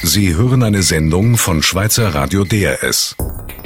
Sie hören eine Sendung von Schweizer Radio DRS.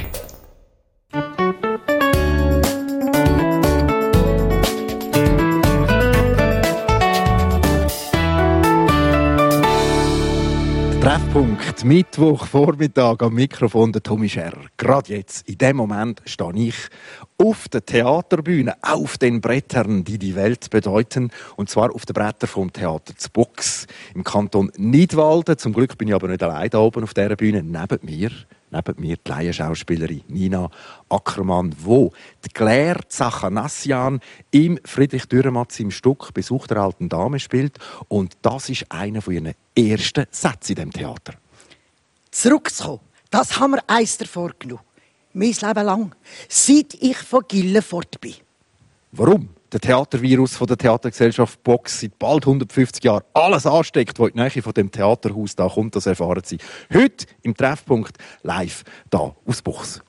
Treffpunkt, Mittwochvormittag am Mikrofon der Tommy Scherrer. Gerade jetzt, in dem Moment, stehe ich auf der Theaterbühne, auf den Brettern, die die Welt bedeuten. Und zwar auf den Brettern vom Theater Zbox im Kanton Nidwalden. Zum Glück bin ich aber nicht allein da oben auf dieser Bühne. Neben mir die Laienschauspielerin Nina Ackermann, wo die Claire Zachanassian im Friedrich Dürrenmatt im Stück «Besuch der alten Dame» spielt. Und das ist einer von ihren ersten Sätzen in diesem Theater. Zurückzukommen, das haben wir eins davor genommen. Mein Leben lang, seit ich von Gillen fort bin. Warum der Theatervirus von der Theatergesellschaft Box seit bald 150 Jahren alles ansteckt, was in die Nähe von dem Theaterhaus da kommt, das erfahren Sie heute im Treffpunkt live da aus Buchs.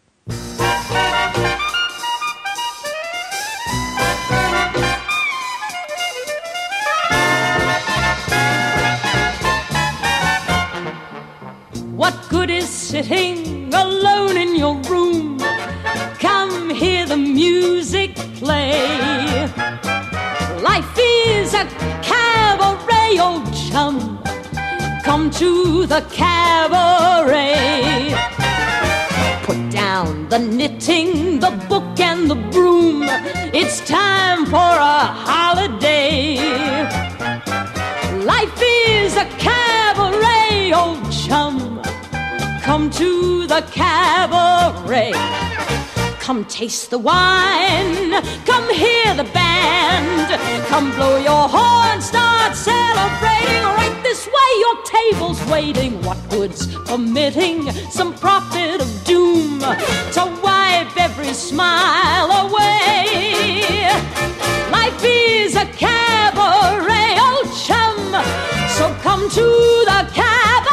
What good is sitting alone in your room? Come hear the music play. Life is a cabaret, old chum. Come to the cabaret. Put down the knitting, the book and the broom. It's time for a holiday. Life is a cabaret, old chum. Come to the cabaret. Come taste the wine. Come hear the band. Come blow your horn. Start celebrating. Right this way, your table's waiting. What good's permitting some prophet of doom to wipe every smile away? Life is a cabaret, old chum. So come to the cabaret.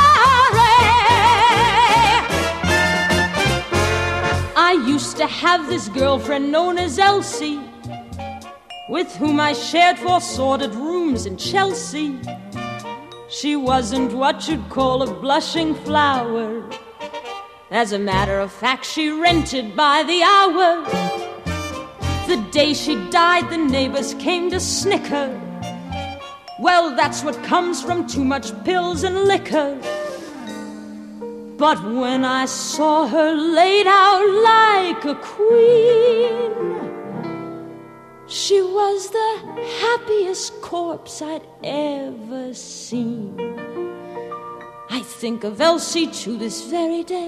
I used to have this girlfriend known as Elsie, with whom I shared 4 sordid rooms in Chelsea. She wasn't what you'd call a blushing flower. As a matter of fact, she rented by the hour. The day she died, the neighbors came to snicker. Well, that's what comes from too much pills and liquor. But when I saw her laid out like a queen, she was the happiest corpse I'd ever seen. I think of Elsie to this very day.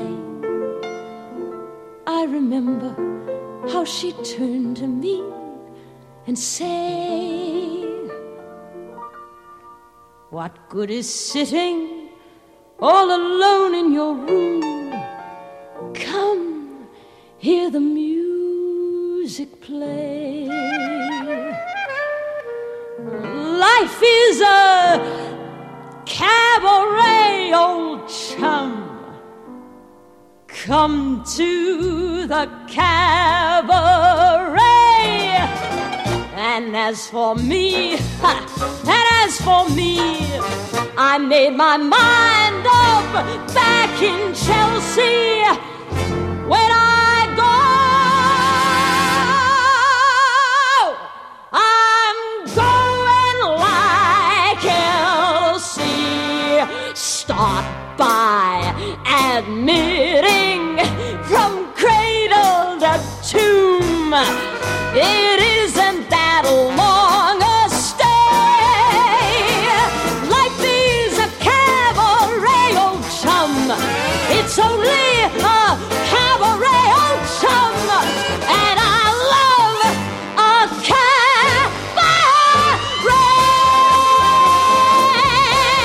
I remember how she turned to me and say, what good is sitting all alone in your room? Come, hear the music play. Life is a cabaret, old chum. Come to the cabaret. And as for me, I made my mind up back in Chelsea. When I go, I'm going like Elsie. Start by admitting from cradle to tomb, it isn't that long a stay. Life is a cabaret, old chum. It's only a cabaret, old chum. And I love a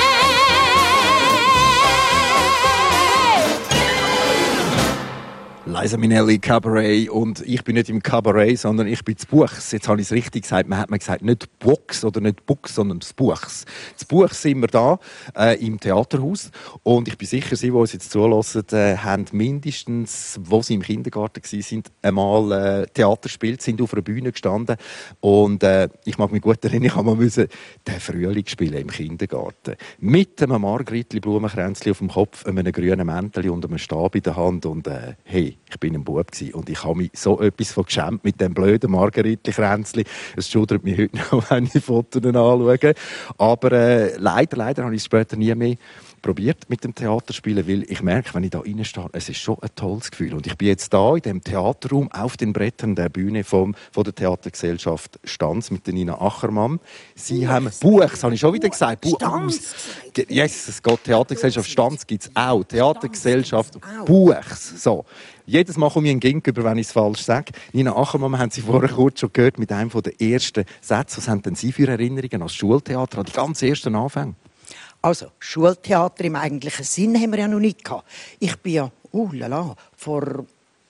cabaret. Liza Minnelli, Cabaret. Und ich bin nicht im Cabaret, sondern ich bin zu Buchs. Jetzt habe ich es richtig gesagt. Man hat mir gesagt, nicht Box oder nicht Buchs, sondern das Buchs. Das Buchs sind wir da, im Theaterhaus. Und ich bin sicher, Sie, die uns jetzt zulassen, haben mindestens, wo Sie im Kindergarten waren, einmal Theater gespielt, sind auf einer Bühne gestanden. Und ich mag mich gut erinnern, ich habe mal den Frühling spielen im Kindergarten. Mit einem Margritli-Blumenkränzchen auf dem Kopf, einem grünen Mäntel und einem Stab in der Hand. Und hey, ich bin ein Bub gewesen. Und ich habe mich so etwas von geschämt mit dem blöden Margritli-Kränzchen. Es schudert mich heute noch, wenn ich Fotos anschaue. Aber leider habe ich es später nie mehr probiert mit dem Theaterspielen, weil ich merke, wenn ich da reinstehe, es ist schon ein tolles Gefühl. Und ich bin jetzt da in dem Theaterraum auf den Brettern der Bühne von der Theatergesellschaft Stanz mit der Nina Achermann. Sie haben Buchs, habe ich schon wieder gesagt. Stanz. Yes, es geht Theatergesellschaft Stanz gibt es auch. Theatergesellschaft Buchs. So. Jedes Mal komme ich einen Gegenüber, wenn ich es falsch sage. Nina Achermann, haben Sie vorher kurz schon gehört, mit einem der ersten Sätze. Was haben denn Sie für Erinnerungen als Schultheater an die ganz ersten Anfänge? Also, Schultheater im eigentlichen Sinn haben wir ja noch nicht gehabt. Ich bin ja, vor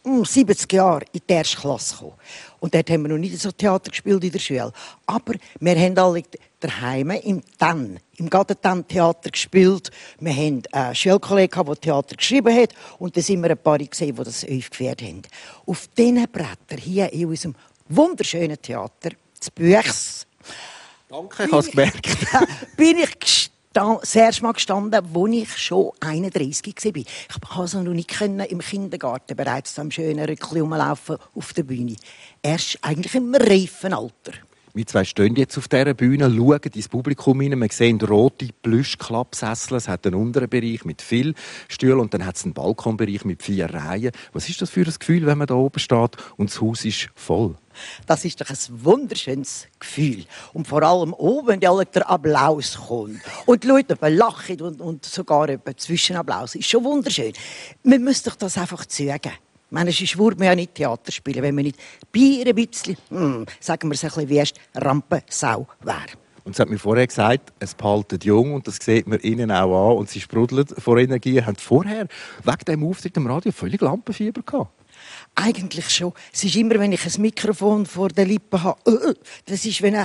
70 Jahren in die erste Klasse gekommen. Und dort haben wir noch nicht so Theater gespielt in der Schule. Aber wir haben alle daheim im Gadentan-Theater gespielt. Wir hatten einen Schulkollegen, der Theater geschrieben hat. Und dann sind wir ein paar gesehen, die das aufgeführt haben. Auf diesen Brettern hier in unserem wunderschönen Theater, das Buchs. Danke, ich habe es gemerkt. Bin ich das erste Mal gestanden, als ich schon 31 war. Ich konnte also noch nicht im Kindergarten bereits am schönen Rückchen rumlaufen auf der Bühne. Erst eigentlich im reifen Alter. Wir zwei stehen jetzt auf dieser Bühne, schauen ins Publikum hinein. Wir sehen rote Plüschklappsessel. Es hat einen unteren Bereich mit viel Stühlen und dann hat es einen Balkonbereich mit 4 Reihen. Was ist das für ein Gefühl, wenn man da oben steht und das Haus ist voll? Das ist doch ein wunderschönes Gefühl. Und vor allem oben, wenn der Applaus kommt. Und die Leute lachen und sogar Zwischenapplaus. Ist schon wunderschön. Man muss doch das einfach zügen. Ich meine, sonst würde man ja nicht Theater spielen, wenn man nicht ein bisschen, sagen wir es ein bisschen wie erst, Rampensau wäre. Und sie hat mir vorher gesagt, es behaltet jung und das sieht man ihnen auch an und sie sprudelt vor Energie. Haben vorher wegen diesem Auftritt im Radio völlig Lampenfieber gehabt? Eigentlich schon. Es ist immer, wenn ich ein Mikrofon vor den Lippen habe, das ist wie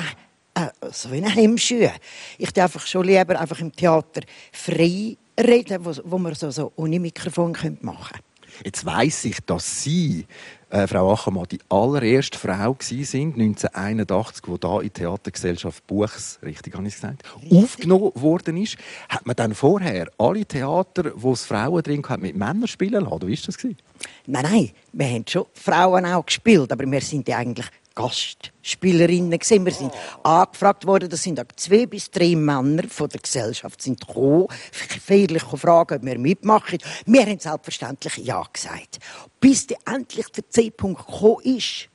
eine Hemmschuhe. Ich darf einfach schon lieber einfach im Theater frei reden, wo man so ohne Mikrofon machen können. Jetzt weiss ich, dass Sie, Frau Achermann, die allererste Frau waren, 1981, die hier in die Theatergesellschaft Buchs, richtig habe ich gesagt, aufgenommen worden ist. Hat man dann vorher alle Theater, wo es Frauen drin hatten, mit Männern spielen lassen? Wie war das? Nein, wir haben schon Frauen auch gespielt, aber wir sind ja eigentlich Gastspielerinnen gewesen. Wir sind angefragt worden, das sind 2 bis 3 Männer von der Gesellschaft sind gekommen, feierlich fragen, ob wir mitmachen. Wir haben selbstverständlich ja gesagt. Bis endlich der Zeitpunkt gekommen ist.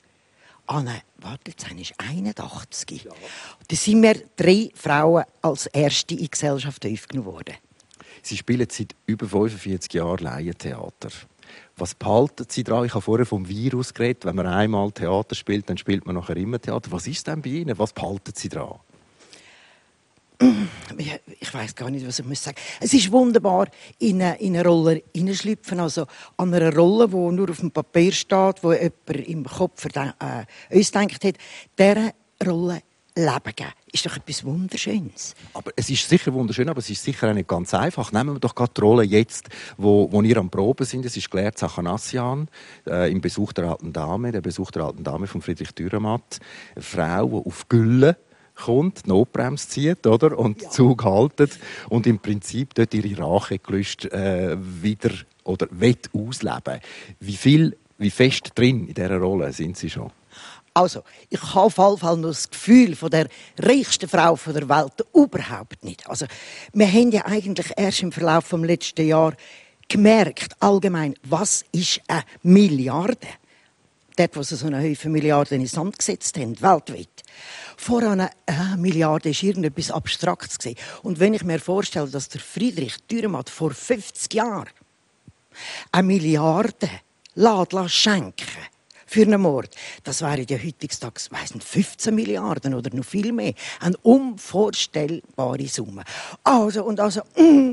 Jetzt ist 81. Ja. Da sind wir 3 Frauen als erste in die Gesellschaft aufgenommen worden. Sie spielen seit über 45 Jahren Laientheater. Was behalten Sie daran? Ich habe vorher vom Virus geredet. Wenn man einmal Theater spielt, dann spielt man nachher immer Theater. Was ist denn bei Ihnen? Was behalten Sie daran? Ich weiss gar nicht, was ich sagen muss. Es ist wunderbar, in eine Rolle hineinschlüpfen. Also an einer Rolle, die nur auf dem Papier steht, wo jemand im Kopf uns gedacht hat, dieser Rolle Leben geben. Ist doch etwas Wunderschönes. Aber es ist sicher wunderschön, aber es ist sicher auch nicht ganz einfach. Nehmen wir doch gerade die Rolle jetzt, wo ihr am Proben sind. Es ist Claire Zachanassian im Besuch der alten Dame, der Besuch der alten Dame von Friedrich Dürrenmatt. Eine Frau, die auf Gülle kommt, die Notbremse zieht, oder? Und den Zug haltet und im Prinzip dort ihre Rachegelüste wieder oder ausleben. Wie fest drin in dieser Rolle sind Sie schon? Also, ich habe auf jeden Fall noch das Gefühl von der reichsten Frau der Welt überhaupt nicht. Also, wir haben ja eigentlich erst im Verlauf des letzten Jahres gemerkt, allgemein, was ist eine Milliarde? Dort, wo sie so eine Haufen Milliarden in den Sand gesetzt haben, weltweit. Vor einer Milliarde war irgendetwas Abstraktes. Und wenn ich mir vorstelle, dass der Friedrich Dürrenmatt vor 50 Jahren 1 Milliarde schenken für einen Mord, das wären ja heutzutage 15 Milliarden oder noch viel mehr. Eine unvorstellbare Summe.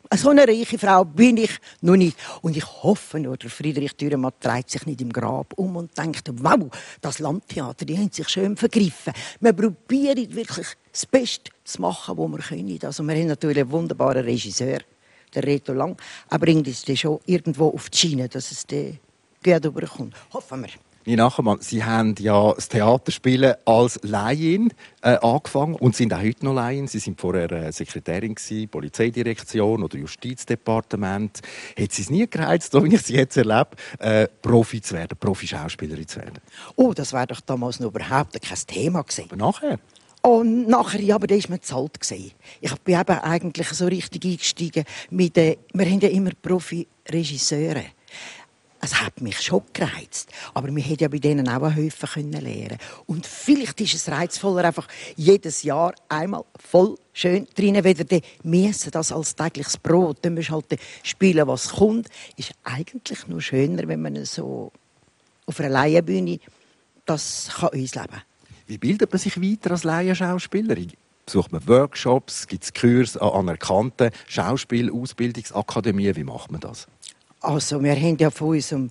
So eine reiche Frau bin ich noch nicht. Und ich hoffe nur, der Friedrich Dürrenmatt dreht sich nicht im Grab um und denkt, wow, das Landtheater, die haben sich schön vergriffen. Wir probieren wirklich das Beste zu machen, was wir können. Also wir haben natürlich einen wunderbaren Regisseur, der Reto Lang. Er bringt es schon irgendwo auf die Schiene, dass es gut rüberkommt. Hoffen wir. Nina Achermann, Sie haben ja das Theaterspielen als Laienin angefangen und sind auch heute noch Laienin. Sie sind vorher Sekretärin gewesen, Polizeidirektion oder Justizdepartement. Hat Sie es nie gereizt, so wie ich Sie jetzt erlebe, Profi zu werden, Profi-Schauspielerin zu werden? Oh, das wäre doch damals noch überhaupt kein Thema gewesen. Aber nachher? Und nachher, ja, aber da war man zu alt. Ich bin eben eigentlich so richtig eingestiegen mit wir haben ja immer Profi-Regisseure. Es hat mich schon gereizt. Aber wir hätten ja bei denen auch Häufen lernen können. Und vielleicht ist es reizvoller, einfach jedes Jahr einmal voll schön drinnen, wieder müssen das als tägliches Brot. Dann musst du halt spielen, was kommt. Ist eigentlich nur schöner, wenn man so auf einer Laienbühne das kann uns leben. Wie bildet man sich weiter als Laienschauspielerin? Besucht man Workshops? Gibt es Kurse an anerkannten Schauspielausbildungsakademien? Wie macht man das? Also, wir haben ja von unserem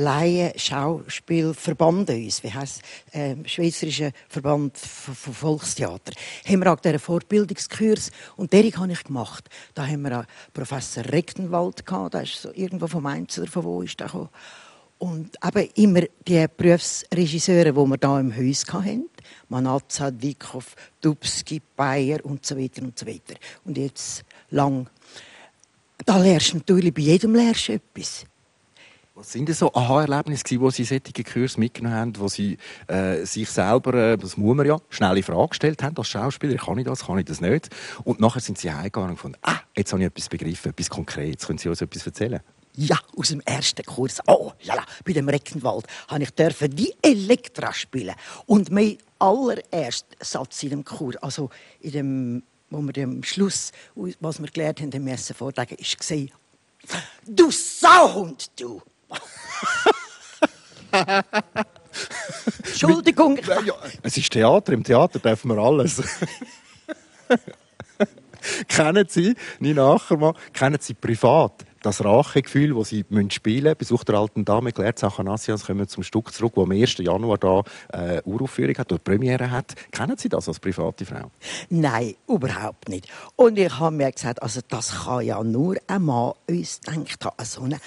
Laien-Schauspielverband, wie heisst Schweizerischer Verband von Volkstheater, haben wir auch diesen Fortbildungskurs und den habe ich gemacht. Da haben wir auch Professor Rechtenwald gehabt, der ist so irgendwo vom Mainz oder von wo ist der gekommen. Und eben immer die Berufsregisseure, die wir hier im Haus hatten, Manazza, Dikhoff, Dubski, Bayer und so weiter und so weiter. Und jetzt lang. Da lernst du natürlich, bei jedem lernst du etwas. Was sind denn so Aha-Erlebnisse, wo Sie solche Kurse mitgenommen haben, wo Sie sich selber, das muss man ja, schnelle Fragen gestellt haben als Schauspieler, kann ich das nicht? Und nachher sind Sie heimgegangen und gefunden, jetzt habe ich etwas begriffen, etwas Konkretes. Können Sie uns etwas erzählen? Ja, aus dem ersten Kurs. Oh, lala, bei dem Reckenwald durfte ich die Elektra spielen. Und mein allererster Satz in dem Kurs, also in dem, wo wir am Schluss, was wir gelernt haben, im Messen vortragen, war: Du Sauhund, du! Entschuldigung. Ja, es ist Theater. Im Theater dürfen wir alles. Kennen Sie, Nina Achermann, kennen Sie privat das Rachegefühl, das Sie spielen müssen? Besuch der alten Dame, Claire Zachanassias, kommen wir zum Stück zurück, das am 1. Januar da Uraufführung hat oder Premiere hat. Kennen Sie das als private Frau? Nein, überhaupt nicht. Und ich habe mir gesagt, also das kann ja nur ein Mann uns gedacht haben. So eine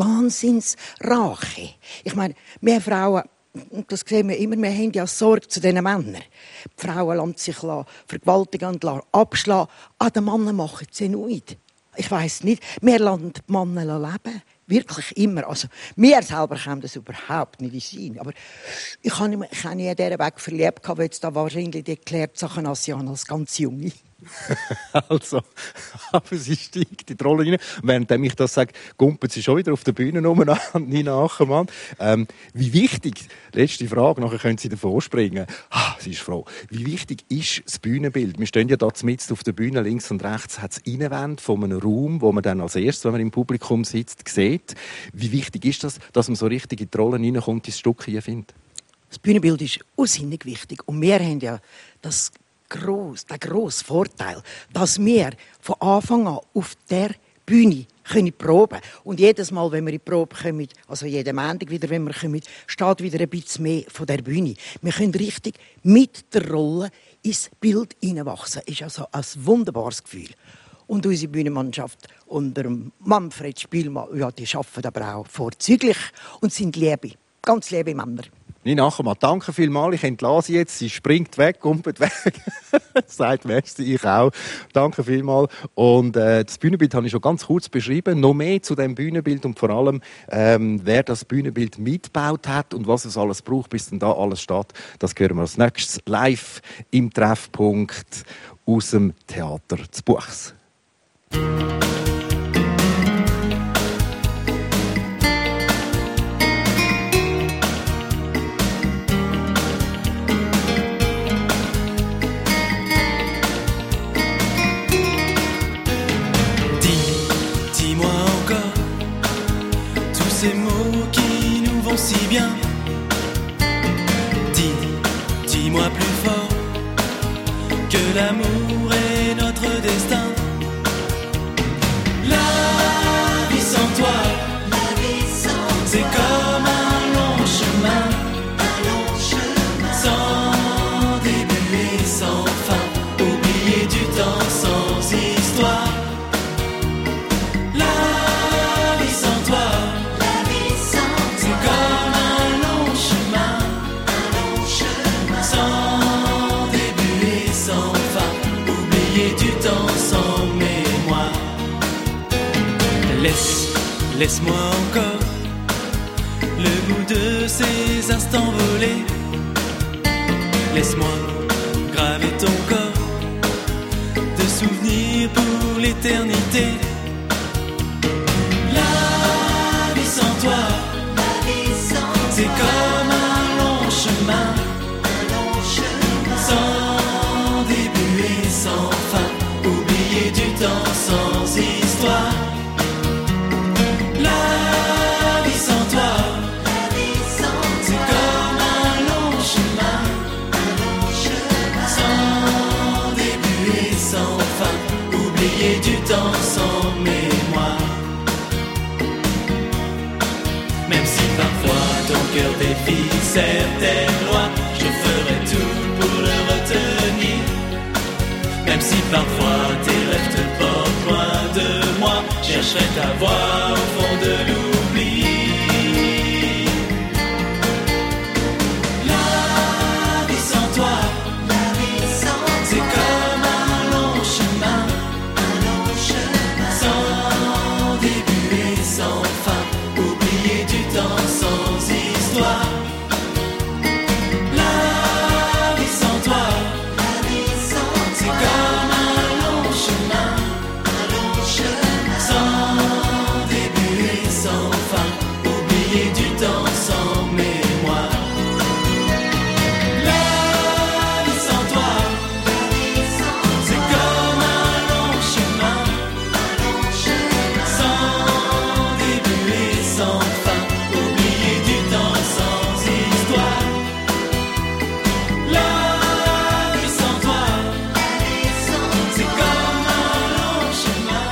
Wahnsinnsrache. Ich meine, wir Frauen, das sehen wir immer, wir haben ja Sorge zu diesen Männern. Die Frauen lassen sich vergewaltigen und abschlagen. Die Männer machen es nicht. Ich weiss nicht, wir lassen die Männer leben. Wirklich immer. Also, wir selber können das überhaupt nicht sein. Aber ich habe mich nie in diesen Weg verliebt, weil jetzt da wahrscheinlich die Claire Zachanassian als ganz Junge. Also, aber sie steigt in die Rolle rein. Während ich das sage, gumpelt sie schon wieder auf der Bühne rum an Nina Achermann. Wie wichtig, letzte Frage, nachher können Sie davon springen. Sie ist froh. Wie wichtig ist das Bühnenbild? Wir stehen ja da mitten auf der Bühne, links und rechts hat es Innenwände von einem Raum, wo man dann als erstes, wenn man im Publikum sitzt, sieht. Wie wichtig ist das, dass man so richtig in die Rollen reinkommt, ins Stück hier findet? Das Bühnenbild ist unsinnig wichtig. Und wir haben ja der grosse Vorteil, dass wir von Anfang an auf der Bühne können proben. Und jedes Mal, wenn wir in die Probe kommen, also jeden Montag wieder, wenn wir kommen, steht wieder ein bisschen mehr von der Bühne. Wir können richtig mit der Rolle ins Bild hineinwachsen. Das ist also ein wunderbares Gefühl. Und unsere Bühnenmannschaft unter Manfred Spielmann, ja, die arbeiten aber auch vorzüglich und sind liebe, ganz liebe Männer. Nina Achermann, danke vielmals. Ich entlasse Sie jetzt. Sie springt weg, kumpelt weg. Sagt merci, ich auch. Danke vielmals. Und das Bühnenbild habe ich schon ganz kurz beschrieben. Noch mehr zu dem Bühnenbild und vor allem, wer das Bühnenbild mitgebaut hat und was es alles braucht, bis dann da alles steht, das hören wir als nächstes live im Treffpunkt aus dem Theater zu Buchs. Ces mots qui nous vont si bien. Dis-moi plus fort que l'amour est notre destin. La Laisse-moi encore le goût de ces instants volés. Laisse-moi graver ton corps de souvenirs pour l'éternité. La vie sans toi, c'est comme un long chemin, sans début et sans fin, oublié du temps sans histoire. La vie sans toi, c'est comme un long chemin, sans début et sans fin, oublié du temps sans mémoire. Même si parfois ton cœur défie certaines lois, je ferai tout pour le retenir. Même si parfois tes rêves te portent loin de moi, je chercherai ta voix au fond de l'oubli. La vie sans toi, c'est comme un long chemin, sans début et sans fin, oublié du temps sans histoire. La vie sans toi, c'est comme un long chemin, sans début et sans fin, oublié du temps sans mémoire. La vie sans toi, c'est comme un long chemin, sans début et sans fin, oublié du temps sans histoire. La vie sans toi, c'est comme un long chemin,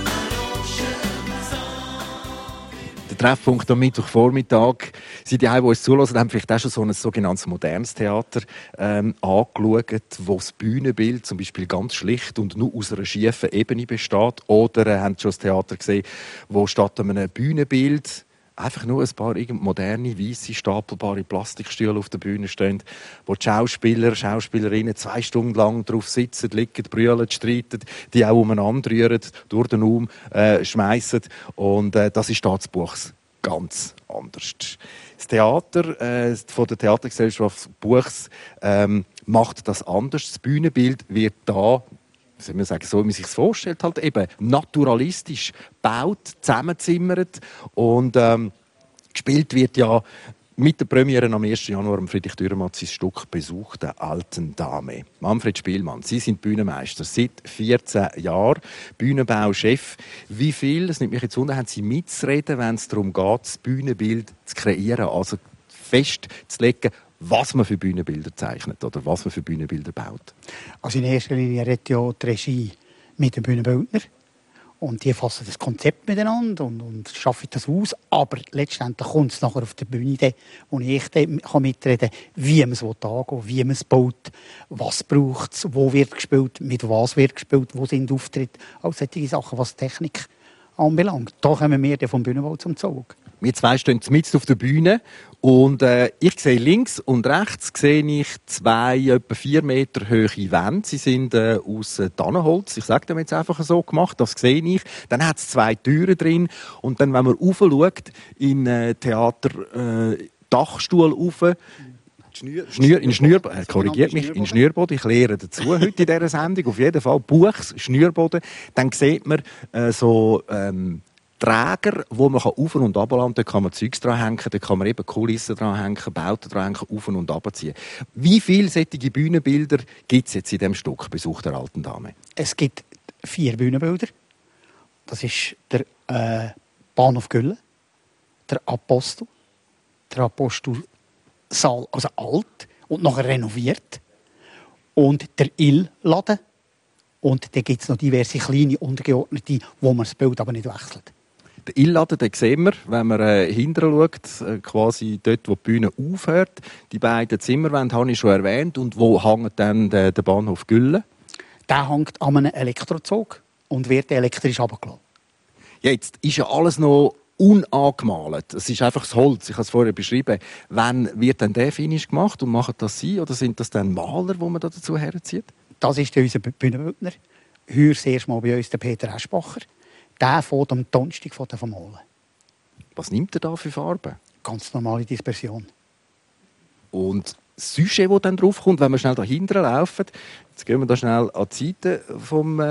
Der Treffpunkt am Mittwochvormittag. Sie, die uns zulassen, haben vielleicht auch schon so ein sogenanntes modernes Theater angeschaut, wo das Bühnenbild zum Beispiel ganz schlicht und nur aus einer schiefen Ebene besteht. Oder haben schon das Theater gesehen, wo statt einem Bühnenbild einfach nur ein paar moderne, weisse, stapelbare Plastikstühle auf der Bühne stehen, wo die Schauspieler, Schauspielerinnen 2 Stunden lang drauf sitzen, liegen, brüllen, streiten, die auch umeinander rühren, durch den Raum schmeissen. Und das ist da das Buchs ganz anders. Das Theater von der Theatergesellschaft Buchs macht das anders. Das Bühnenbild wird da, soll man sagen, so wie man sich es vorstellt, halt eben naturalistisch gebaut, zusammengezimmert und gespielt wird ja mit der Premiere am 1. Januar am Friedrich Dürrenmatt sein Stück «Besuch der alten Dame». Manfred Spielmann, Sie sind Bühnenmeister seit 14 Jahren, Bühnenbauchef. Wie viel, das nimmt mich jetzt unter, haben Sie mitzureden, wenn es darum geht, das Bühnenbild zu kreieren, also festzulegen, was man für Bühnenbilder zeichnet oder was man für Bühnenbilder baut? Also in erster Linie redet ja die Regie mit dem Bühnenbildner. Und die fassen das Konzept miteinander und schaffen das aus. Aber letztendlich kommt es nachher auf der Bühne, wo ich mitreden kann, wie man es angehen, wie man es baut, was braucht es, wo wird gespielt, mit was wird gespielt, wo sind Auftritte. All solche Sachen, was Technik anbelangt. Da kommen wir vom Bühnenbau zum Zug. Wir zwei stehen mitten auf der Bühne und ich sehe links und rechts sehe ich 2 etwa 4 Meter hohe Wände. Sie sind aus Tannenholz. Ich sage dem jetzt einfach so gemacht, das sehe ich. Dann hat es 2 Türen drin und dann, wenn man raufschaut, in Theater Dachstuhl rauf, korrigiert mich, in Schnürboden. Ich lehre dazu heute in dieser Sendung. Auf jeden Fall Buchs, Schnürboden. Dann sieht man Träger, wo man auf- und runterladen kann. Da kann man Zeugs dranhängen, da kann man eben Kulissen dranhängen, Bauten dranhängen, auf- und runterziehen. Wie viele solche Bühnenbilder gibt es jetzt in diesem Stück «Besuch der alten Dame»? Es gibt 4 Bühnenbilder. Das ist der Bahnhof Gülle, der Apostelsaal, also alt und nachher renoviert, und der Ill-Laden. Und dann gibt es noch diverse kleine untergeordnete, wo man das Bild aber nicht wechselt. Der Ill-Laden, den sehen wir, wenn man hinterher schaut, quasi dort, wo die Bühne aufhört. Die beiden Zimmerwände habe ich schon erwähnt. Und wo hängt dann der Bahnhof Gülle? Der hängt an einem Elektrozug und wird elektrisch runtergelassen. Ja, jetzt ist ja alles noch unangemalt. Es ist einfach das Holz. Ich habe es vorher beschrieben. Wann wird dann der Finish gemacht und machen das Sie? Oder sind das dann Maler, die man da dazu herzieht? Das ist unser Bühnenbildner. Heuer das erste Mal bei uns der Peter Eschbacher. der fährt am Donnerstag von malen. Was nimmt er da für Farben? Ganz normale Dispersion. Und das Sujet, das dann draufkommt, wenn wir schnell dahinter laufen, jetzt gehen wir da schnell an die Seite vom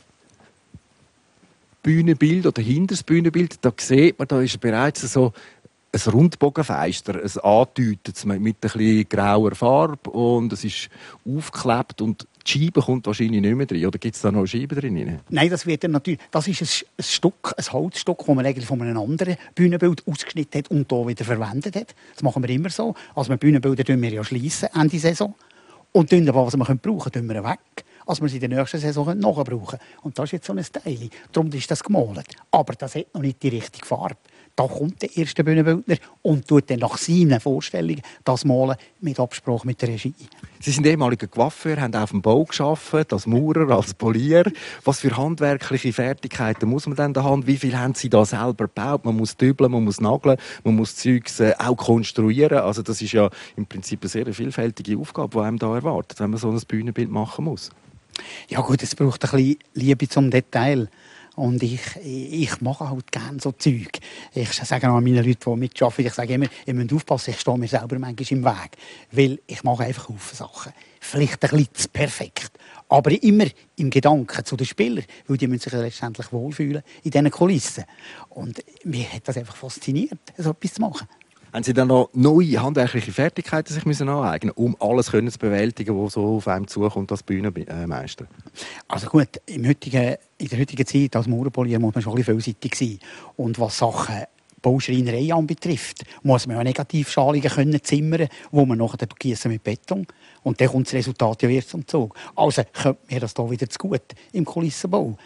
Bühnenbild oder hinter das Bühnenbild, da sieht man, da ist bereits so ein Rundbogenfenster, ein angedeutetes mit ein bisschen grauer Farbe und es ist aufgeklebt und die Scheibe kommt wahrscheinlich nicht mehr drin. Oder gibt es da noch eine Scheibe drin? Nein, das wird dann natürlich. Das ist ein Stück, ein Holzstück, das man eigentlich von einem anderen Bühnenbild ausgeschnitten hat und hier wieder verwendet hat. Das machen wir immer so. Also wir Bühnenbilder schließen wir ja schliessen Ende Saison. Und dann, was wir brauchen können, wir weg. Also wir sie in der nächsten Saison nachbrauchen. Und das ist jetzt so ein Teil. Darum ist das gemalt. Aber das hat noch nicht die richtige Farbe. Da kommt der erste Bühnenbildner und tut dann nach seinen Vorstellungen das malen mit Absprache mit der Regie. Sie sind ehemaliger Coiffeur, haben auf dem Bau gearbeitet, als Maurer, als Polier. Was für handwerkliche Fertigkeiten muss man denn da haben? Wie viel haben Sie da selber gebaut? Man muss dübeln, man muss nageln, man muss Zeugs auch konstruieren. Also das ist ja im Prinzip eine sehr vielfältige Aufgabe, die einem da erwartet, wenn man so ein Bühnenbild machen muss. Ja gut, es braucht ein bisschen Liebe zum Detail. Und ich mache halt gerne so Zeug. Ich sage auch an meine Leute, die mitarbeiten, ich sage immer, ihr müsst aufpassen, ich stehe mir selber manchmal im Weg. Weil ich mache einfach Haufen Sachen. Vielleicht ein bisschen zu perfekt. Aber immer im Gedanken zu den Spielern. Weil die müssen sich letztendlich wohlfühlen in diesen Kulissen. Und mir hat das einfach fasziniert, so etwas zu machen. Haben Sie dann noch neue handwerkliche Fertigkeiten sich müssen aneignen, um alles zu bewältigen, was so auf einem zukommt als Bühnenmeister? Also gut, in der heutigen Zeit als Mauerpolier muss man schon ein bisschen vielseitig sein. Und was Sachen Bauschreinerei anbetrifft, muss man ja Negativschalungen können zimmern, wo man nachher gießen mit Beton. Und dann kommt das Resultat ja wieder zum Zug. Also kommt mir das hier wieder zu gut im Kulissenbau.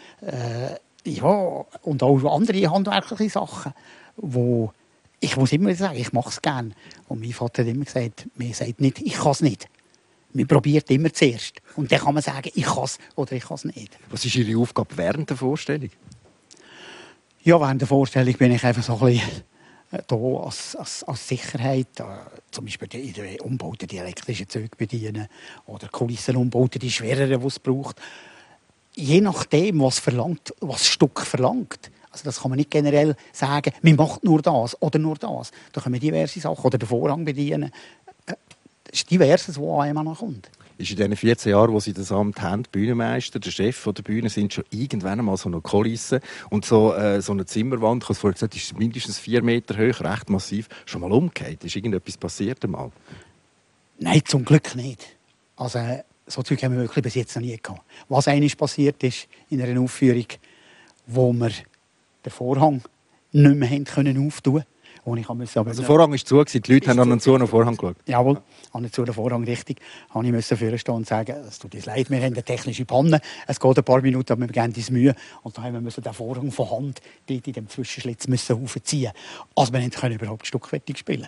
Ja, und auch andere handwerkliche Sachen, wo ich muss immer sagen, ich mache es gerne. Und mein Vater hat immer gesagt, mir sagt nicht, ich kann es nicht. Man probiert immer zuerst. Und dann kann man sagen, ich kann es oder ich kann es nicht. Was ist Ihre Aufgabe während der Vorstellung? Ja, während der Vorstellung bin ich einfach so ein bisschen da als Sicherheit. Zum Beispiel in den Umbauten, die elektrischen Züge bedienen. Oder Kulissenumbauten, die schwereren, die es braucht. Je nachdem, was das Stück verlangt. Also das kann man nicht generell sagen, man macht nur das oder nur das. Da können wir diverse Sachen oder den Vorhang bedienen. Das ist diverses, was einem ankommt. Ist in diesen 14 Jahren, wo Sie das Amt haben, Bühnenmeister, der Chef der Bühne, sind schon irgendwann einmal so eine Kulisse und so eine Zimmerwand, ich habe vorhin gesagt, ist mindestens 4 Meter hoch, recht massiv, schon mal umgekehrt. Ist irgendetwas passiert einmal? Nein, zum Glück nicht. Also so Zeug haben wir wirklich bis jetzt noch nie gehabt. Was einmal passiert ist in einer Aufführung, wo wir den Vorhang nicht mehr auftun konnten. Also der Vorhang war zu, die Leute haben an den Vorhang geschaut? Jawohl, an den Vorhang richtig. Ich musste vorstehen und sagen, es tut uns leid, wir haben eine technische Panne. Es geht ein paar Minuten, aber wir geben uns Mühe. Und dann mussten wir den Vorhang von Hand dort in dem Zwischenschlitz aufziehen. Also wir konnten überhaupt ein Stück fertig spielen.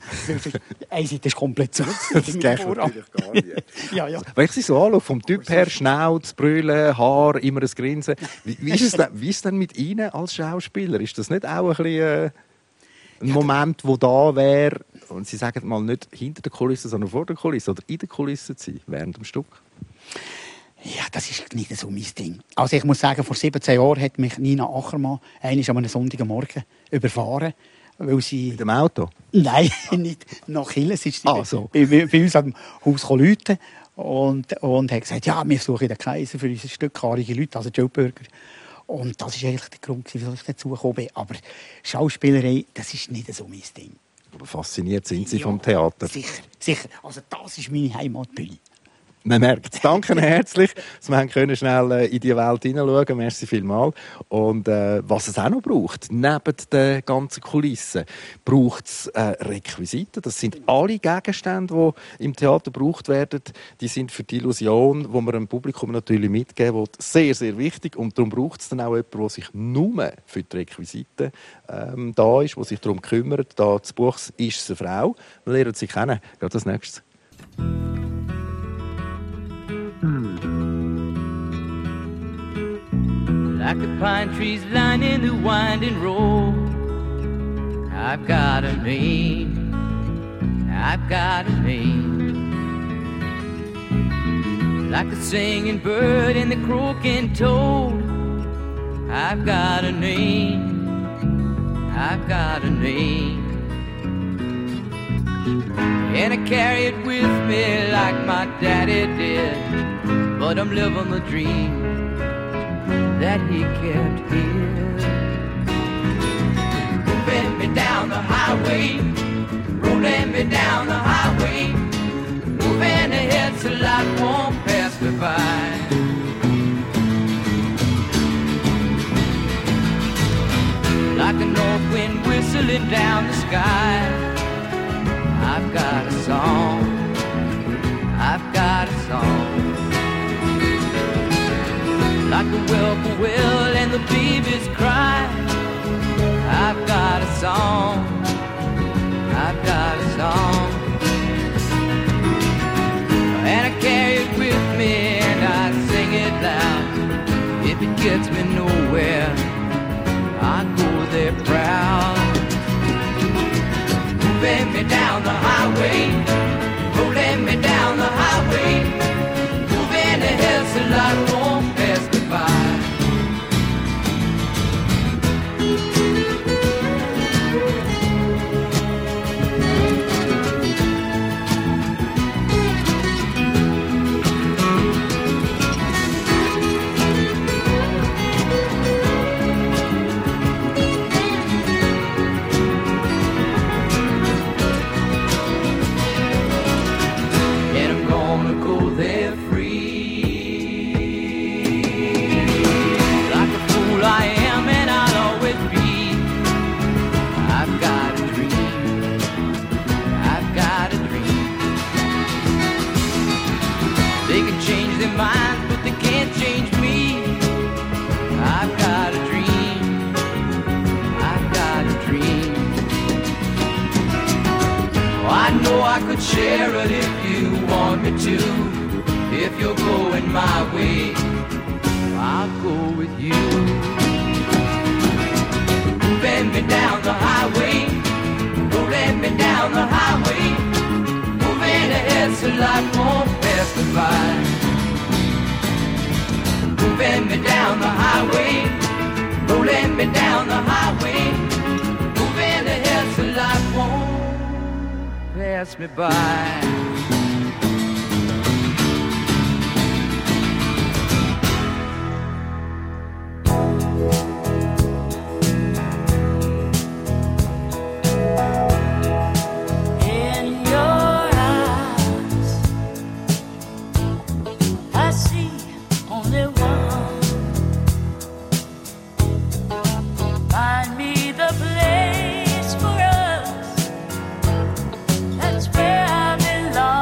Eine Seite ist komplett zu. Das geht natürlich gar nicht. Ja. Wenn ich Sie so anschaue, vom Typ her, Schnauz, Brüllen, Haar, immer ein Grinsen. Wie ist es denn mit Ihnen als Schauspieler? Ist das nicht auch ein bisschen ein Moment, wo da wäre, und Sie sagen mal nicht hinter der Kulisse, sondern vor der Kulisse oder in der Kulisse zu sein, während dem Stück? Ja, das ist nicht so mein Ding. Also ich muss sagen, vor 17 Jahren hat mich Nina Achermann einmal an einem Sonntagmorgen überfahren, weil sie... Mit dem Auto? Nein, nicht nach Hilles. Ist sie so. bei uns am Haus läuten und hat gesagt, ja, wir suchen den Kaiser für unser Stück, haarige Leute, also Joe Burger. Und das war eigentlich der Grund, wieso ich dazu gekommen bin. Aber Schauspielerei, das ist nicht so mein Ding. Aber fasziniert sind Sie vom Theater? Sicher. Also das ist meine Heimatbühne. Man merkt es. Danke herzlich, dass wir schnell in die Welt hineinschauen. Merci vielmals. Und was es auch noch braucht, neben den ganzen Kulissen, braucht es Requisiten. Das sind alle Gegenstände, die im Theater gebraucht werden. Die sind für die Illusion, die wir dem Publikum natürlich mitgeben will, sehr, sehr wichtig. Und darum braucht es dann auch jemanden, der sich nur für die Requisiten da ist, der sich darum kümmert. Da das Buch ist es eine Frau. Wir lernen sie kennen. Gerade das Nächste. Like the pine trees lining the winding road, I've got a name, I've got a name. Like the singing bird and the croaking toad, I've got a name, I've got a name. And I carry it with me like my daddy did. But I'm living the dream that he kept here. Moving me down the highway, rolling me down the highway, moving ahead so life won't pass me by. Like a north wind whistling down the sky, I've got a song, I've got a song. Like the whippoorwill and the babies cry, I've got a song, I've got a song. And I carry it with me and I sing it loud. If it gets me nowhere, I go there proud. Moving me down the highway, rolling me down the highway, moving ahead so life won't pass me by. I could share it if you want me to. If you're going my way, I'll go with you. Moving me down the highway, rolling me down the highway, moving ahead so life won't pass me by. Moving me down the highway, rolling me down the highway, moving ahead so life won't pass me by. That's where I belong.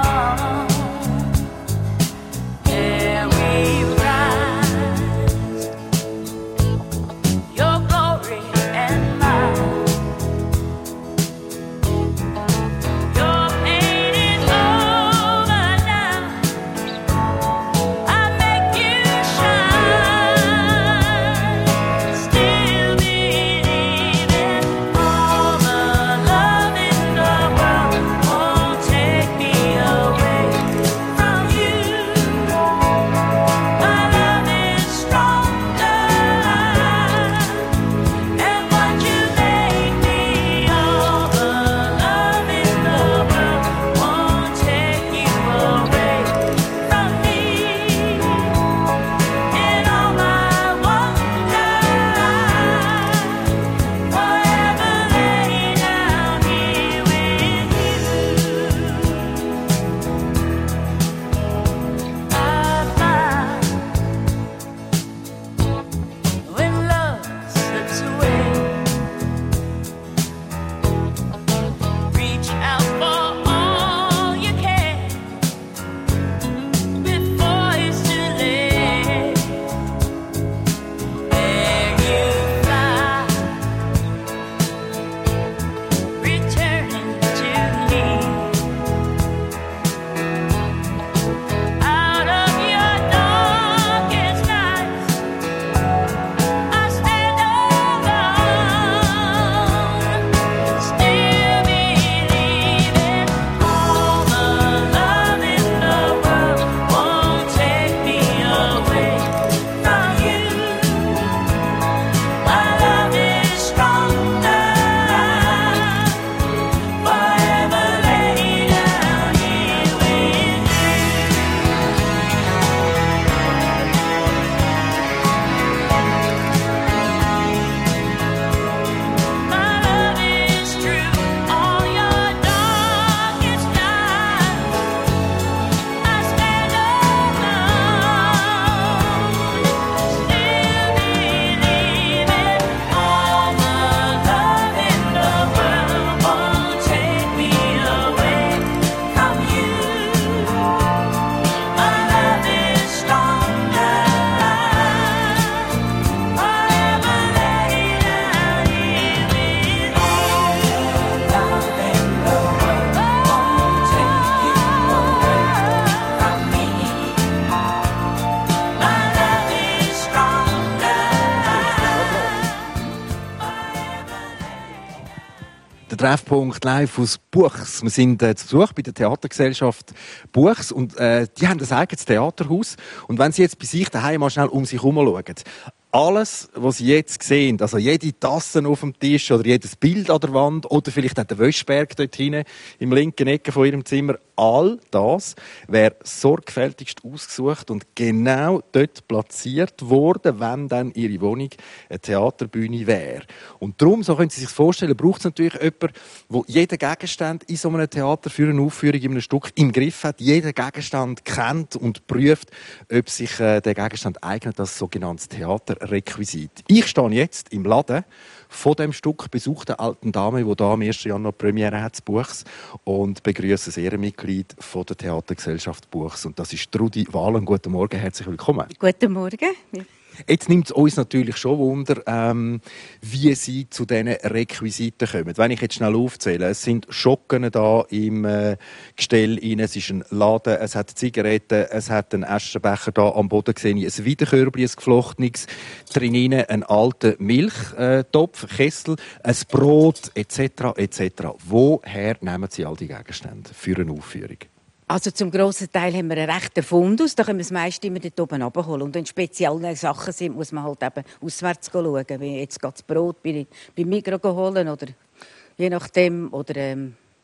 Der Treffpunkt live aus Buchs. Wir sind zu Besuch bei der Theatergesellschaft Buchs und die haben ein eigenes Theaterhaus. Und wenn Sie jetzt bei sich daheim mal schnell um sich herum schauen, alles, was Sie jetzt sehen, also jede Tasse auf dem Tisch oder jedes Bild an der Wand oder vielleicht auch der Wäschberg dort hinten im linken Ecke von Ihrem Zimmer, all das wäre sorgfältigst ausgesucht und genau dort platziert worden, wenn dann Ihre Wohnung eine Theaterbühne wäre. Und darum, so können Sie sich vorstellen, braucht es natürlich jemanden, der jeden Gegenstand in so einem Theater für eine Aufführung in einem Stück im Griff hat, jeden Gegenstand kennt und prüft, ob sich der Gegenstand eignet als sogenanntes Theaterrequisit. Ich stehe jetzt im Laden von dem Stück Besuch der alten Dame, die da am 1. Januar Premiere hat, Buchs, und begrüße das Ehrenmitglied von der Theatergesellschaft Buchs. Und das ist Trudi Wahlen. Guten Morgen, herzlich willkommen. Guten Morgen. Jetzt nimmt es uns natürlich schon Wunder, wie Sie zu diesen Requisiten kommen. Wenn ich jetzt schnell aufzähle, es sind Schocken da im Gestell rein, es ist ein Laden, es hat Zigaretten, es hat einen Aschenbecher da am Boden gesehen, ein Weidenkörbchen, ein geflochtenes, drin ein alter Milchtopf, Kessel, ein Brot etc. etc. Woher nehmen Sie all die Gegenstände für eine Aufführung? Also zum grossen Teil haben wir einen rechten Fundus, da können wir das meiste immer dort oben abholen. Und wenn spezielle Sachen sind, muss man halt eben auswärts schauen, wie jetzt geht das Brot bei Migros holen oder je nachdem, oder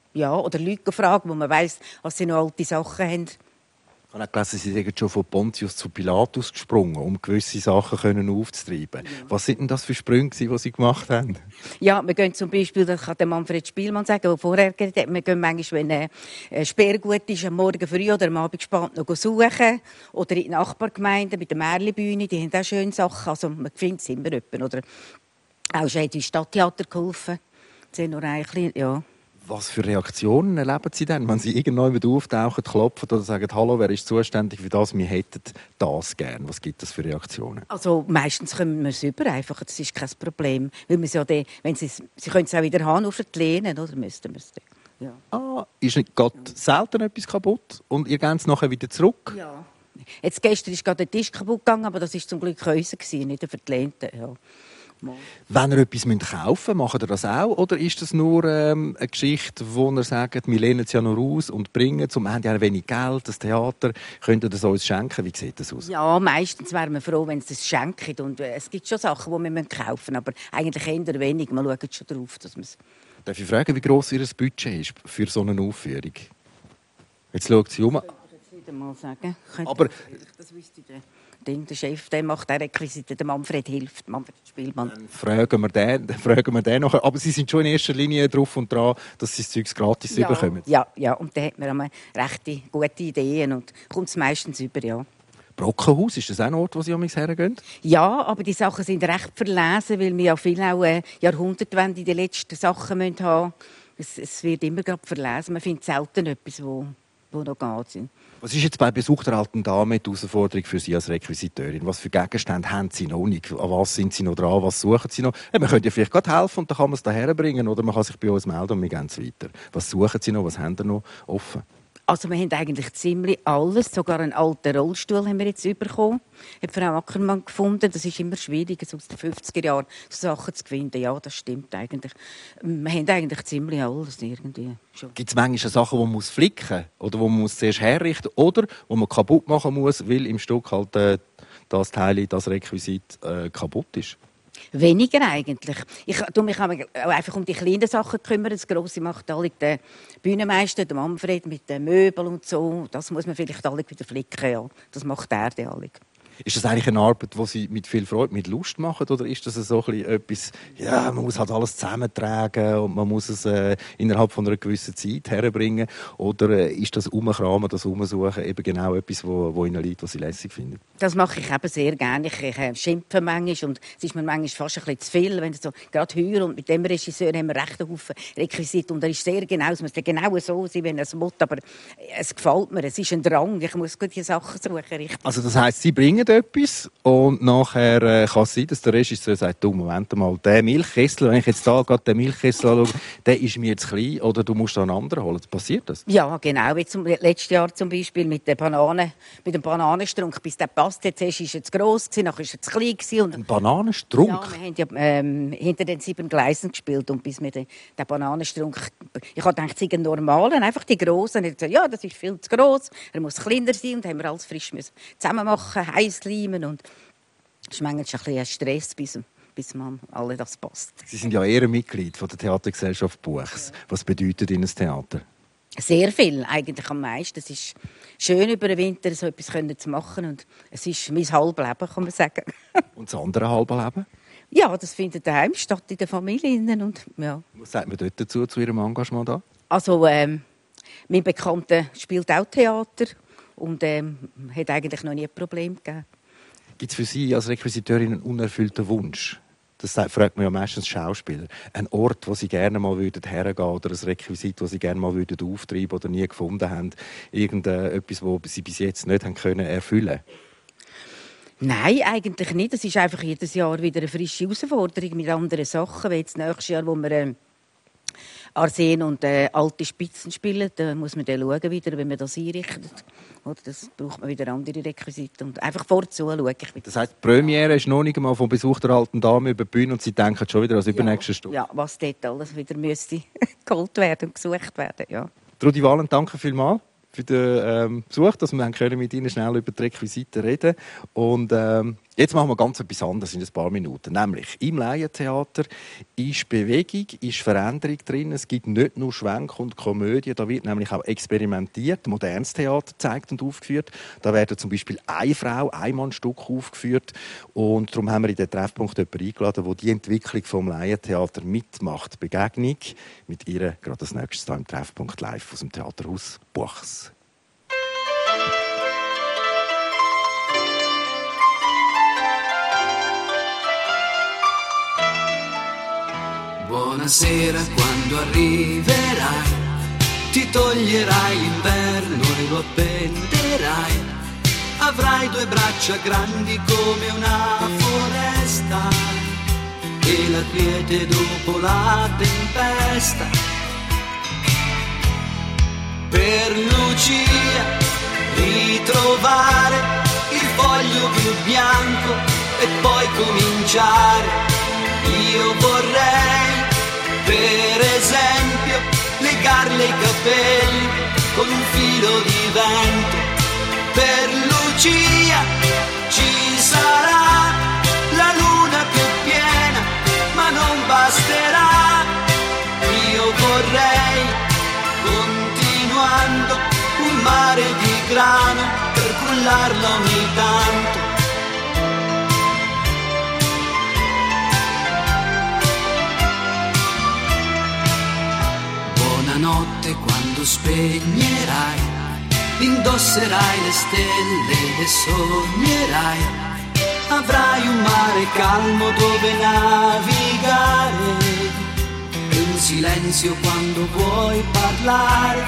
Leute fragen, wo man weiss, dass sie noch alte Sachen haben. Ich habe auch gelesen, Sie sind schon von Pontius zu Pilatus gesprungen, um gewisse Sachen aufzutreiben. Ja. Was sind denn das für Sprünge, die Sie gemacht haben? Ja, wir gehen zum Beispiel, das kann der Manfred Spielmann sagen, der vorher geredet hat, wir gehen manchmal, wenn Sperrgut ist, am Morgen früh oder am Abend spät noch suchen. Oder in die Nachbargemeinden mit der Märlibühne, die haben auch schöne Sachen. Also man findet es immer jemanden. Oder auch schon in Stadttheater geholfen. Das sind nur ein bisschen, ja. Was für Reaktionen erleben Sie denn, wenn Sie irgendjemand auftauchen, klopfen oder sagen, hallo, wer ist zuständig für das, wir hätten das gern? Was gibt es für Reaktionen? Also meistens kommen wir es über einfach, das ist kein Problem. Weil wir ja wenn Sie können es auch wieder haben, auf die Lehne, oder müssten wir es dann. Ja. Ist nicht gerade selten etwas kaputt und ihr geht es nachher wieder zurück? Ja. Jetzt gestern ist gerade der Tisch kaputt gegangen, aber das war zum Glück unser, nicht der Verlehnte. Ja. Wenn ihr etwas kaufen müsst, macht ihr das auch? Oder ist das nur eine Geschichte, wo ihr sagt, wir lehnen es ja nur aus und bringen es, und wir haben ja wenig Geld, das Theater, könnt ihr das uns schenken? Wie sieht das aus? Ja, meistens wären wir froh, wenn es das schenken. Und es gibt schon Sachen, die wir kaufen müssen, aber eigentlich eher wenig. Wir schauen schon darauf, dass wir es... Darf ich fragen, wie gross Ihr Budget ist für so eine Aufführung? Jetzt schaut sie um. Ich könnte jetzt nicht einmal sagen. Aber das wüsste ich. Der Chef, der macht auch Requisiten, der Manfred hilft, Manfred Spielmann. Dann fragen wir den nachher. Aber Sie sind schon in erster Linie drauf und dran, dass Sie das Zeug gratis bekommen. Ja, und da hat man recht gute Ideen und kommt es meistens über, ja. Brockenhaus, ist das auch ein Ort, wo Sie hergehen? Ja, aber die Sachen sind recht verlesen, weil wir ja viel auch Jahrhundertwende die letzten Sachen haben müssen. Es wird immer gerade verlesen. Man findet selten etwas, wo noch geht. Was ist jetzt bei Besuch der alten Dame die Herausforderung für Sie als Requisiteurin? Was für Gegenstände haben Sie noch nicht? An was sind Sie noch dran? Was suchen Sie noch? Man könnte ja vielleicht gerade helfen und dann kann man es daher bringen oder man kann sich bei uns melden und wir gehen es weiter. Was suchen Sie noch? Was haben Sie noch offen? Also wir haben eigentlich ziemlich alles. Sogar einen alten Rollstuhl haben wir jetzt bekommen. Hat Frau Ackermann gefunden. Das ist immer schwierig, aus den 50er Jahren so Sachen zu finden. Ja, das stimmt eigentlich. Wir haben eigentlich ziemlich alles irgendwie. Gibt es manchmal Sachen, die man flicken muss? Oder die man zuerst herrichten muss? Oder die man kaputt machen muss, weil im Stück halt das Teil, das Requisit kaputt ist? Weniger eigentlich. Ich kümmere mich einfach um die kleinen Sachen. Das Grosse macht alle der Bühnenmeister, der Manfred, mit den Möbeln und so. Das muss man vielleicht alle wieder flicken. Ja. Das macht er alle. Ist das eigentlich eine Arbeit, die Sie mit viel Freude, mit Lust machen? Oder ist das so etwas, ja, man muss halt alles zusammentragen und man muss es innerhalb von einer gewissen Zeit herbringen? Oder ist das Umkramen, das Umsuchen eben genau etwas, wo Ihnen liegt, was Sie lässig finden? Das mache ich eben sehr gerne. Ich schimpfe manchmal und es ist mir manchmal fast ein bisschen zu viel. Wenn so, gerade heuer und mit dem Regisseur haben wir recht einen Haufen Requisiten und er ist sehr genau, es muss genau so sein, wenn er es will. Aber es gefällt mir, es ist ein Drang. Ich muss gute Sachen suchen. Richtig. Also das heisst, Sie bringen etwas und nachher kann es sein, dass der Regisseur sagt, du, Moment mal, der Milchkessel, wenn ich jetzt da gerade den Milchkessel anschaue, der ist mir zu klein oder du musst da einen anderen holen. Passiert das? Ja, genau. Wie letztes Jahr zum Beispiel mit dem Bananenstrunk. Bis der passt, jetzt war er zu gross, nachher war er zu klein. Und ein Bananenstrunk? Ja, wir haben ja hinter den 7 Gleisen gespielt und bis wir den Bananenstrunk... Ich habe gedacht, es sei ein normalen, einfach die grossen. Ich gesagt, ja, das ist viel zu gross, er muss kleiner sein und haben wir alles frisch zusammen machen, heiß leimen und es ist manchmal ein Stress, bis man alle das passt. Sie sind ja Ehrenmitglied von der Theatergesellschaft Buchs. Was bedeutet Ihnen das Theater? Sehr viel, eigentlich am meisten. Es ist schön, über den Winter so etwas zu machen und es ist mein Halbleben, kann man sagen. Und das andere halbe Leben? Ja, das findet daheim statt, in der Familie. Und, ja. Was sagt man dort dazu, zu Ihrem Engagement da? Also, mein Bekannter spielt auch Theater und hat eigentlich noch nie ein Problem gegeben. Gibt es für Sie als Requisiteurin einen unerfüllten Wunsch? Das fragt man ja meistens Schauspieler. Ein Ort, wo Sie gerne mal hergehen würden oder ein Requisit, das Sie gerne mal auftreiben oder nie gefunden haben. Irgendetwas, das Sie bis jetzt nicht haben können erfüllen. Nein, eigentlich nicht. Es ist einfach jedes Jahr wieder eine frische Herausforderung mit anderen Sachen. Wie jetzt nächstes Jahr, wo wir Arsen und alte Spitzen spielen, da muss man dann schauen, wieder, wenn man das einrichtet. Oder das braucht man wieder andere Requisiten. Und einfach vorzu schaue ich wieder. Das heisst, die Premiere ist noch nicht einmal vom Besuch der alten Dame über die Bühne und Sie denken schon wieder als übernächste Stunde. Ja, was dort alles wieder müsste geholt werden und gesucht werden. Ja. Trudi Wallen, danke vielmals für den Besuch, dass wir mit Ihnen schnell über die Requisiten reden. Und jetzt machen wir ganz etwas anderes in ein paar Minuten. Nämlich, im Laientheater ist Bewegung, ist Veränderung drin. Es gibt nicht nur Schwenk und Komödie, da wird nämlich auch experimentiert. Modernes Theater gezeigt und aufgeführt. Da werden zum Beispiel eine Frau, Einmannstück aufgeführt. Und darum haben wir in den Treffpunkt jemanden eingeladen, der die Entwicklung vom Laientheater mitmacht. Begegnung mit ihr gerade als nächstes hier im Treffpunkt live aus dem Theaterhaus Buchs. Buonasera, quando arriverai, ti toglierai l'inverno e lo appenderai. Avrai 2 braccia grandi come una foresta e la quiete dopo la tempesta. Per Lucia ritrovare il foglio più bianco e poi cominciare. Io vorrei, per esempio, legarle i capelli con un filo di vento. Per Lucia ci sarà la luna più piena, ma non basterà. Io vorrei, continuando, un mare di grano per cullarla ogni tanto. Notte quando spegnerai, indosserai le stelle e sognerai. Avrai un mare calmo dove navigare e un silenzio quando vuoi parlare.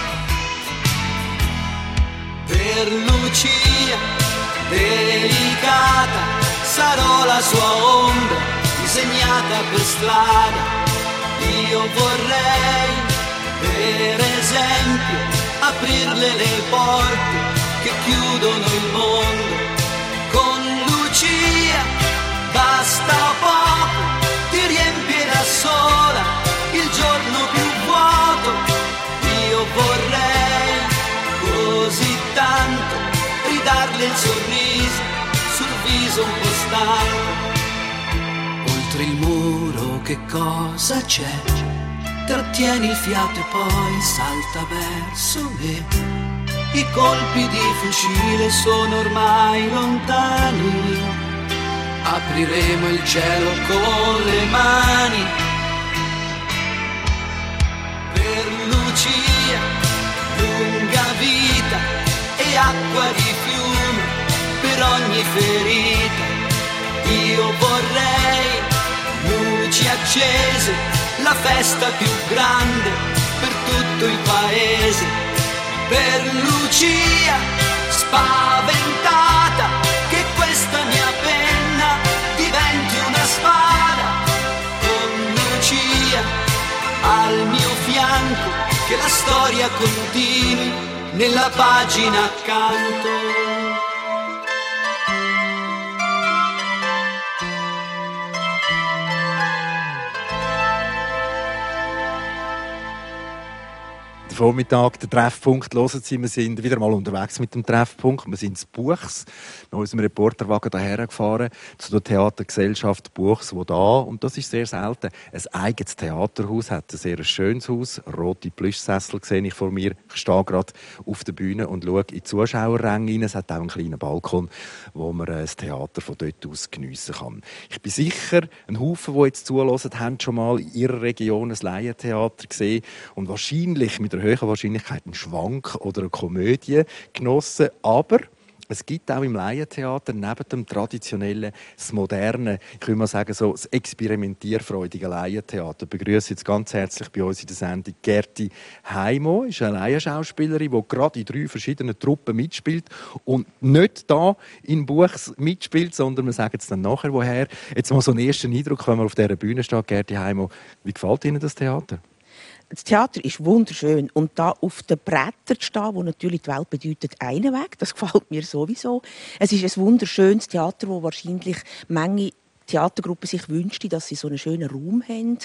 Per Lucia, delicata, sarò la sua ombra disegnata per strada. Io vorrei, per esempio, aprirle le porte che chiudono il mondo. Con Lucia basta poco, ti riempie da sola il giorno più vuoto. Io vorrei così tanto ridarle il sorriso sul viso un po' stanco. Oltre il muro che cosa c'è? Trattieni il fiato e poi salta verso me. I colpi di fucile sono ormai lontani. Apriremo il cielo con le mani. Per Lucia, lunga vita e acqua di fiume per ogni ferita. Io vorrei luci accese, la festa più grande per tutto il paese. Per Lucia, spaventata, che fianco, che la storia continui nella pagina accanto. Vormittag, der Treffpunkt, hören Sie, wir sind wieder mal unterwegs mit dem Treffpunkt. Wir sind in Buchs, mit unserem Reporterwagen hierher gefahren, zu der Theatergesellschaft Buchs, die da, und das ist sehr selten, ein eigenes Theaterhaus hat, ein sehr schönes Haus, rote Plüschsessel sehe ich vor mir. Ich stehe gerade auf der Bühne und schaue in die Zuschauerränge rein. Es hat auch einen kleinen Balkon, wo man das Theater von dort aus geniessen kann. Ich bin sicher, ein Haufen, die jetzt zuhören, haben schon mal in ihrer Region ein Laientheater gesehen und wahrscheinlich mit der hohen Wahrscheinlichkeit einen Schwank oder eine Komödie genossen. Aber es gibt auch im Laientheater neben dem traditionellen, das moderne, ich würde mal sagen, so das experimentierfreudige Laientheater. Ich begrüße jetzt ganz herzlich bei uns in der Sendung Gerti Heimo. Sie ist eine Laienschauspielerin, die gerade in 3 verschiedenen Truppen mitspielt und nicht da in Buchs mitspielt, sondern wir sagen es dann nachher, woher. Jetzt mal so einen ersten Eindruck, wenn man auf dieser Bühne steht, Gerti Heimo. Wie gefällt Ihnen das Theater? Das Theater ist wunderschön. Und da auf den Brettern zu stehen, wo natürlich die Welt bedeutet, einen Weg, das gefällt mir sowieso. Es ist ein wunderschönes Theater, wo wahrscheinlich manche Theatergruppen sich wünschten, dass sie so einen schönen Raum haben.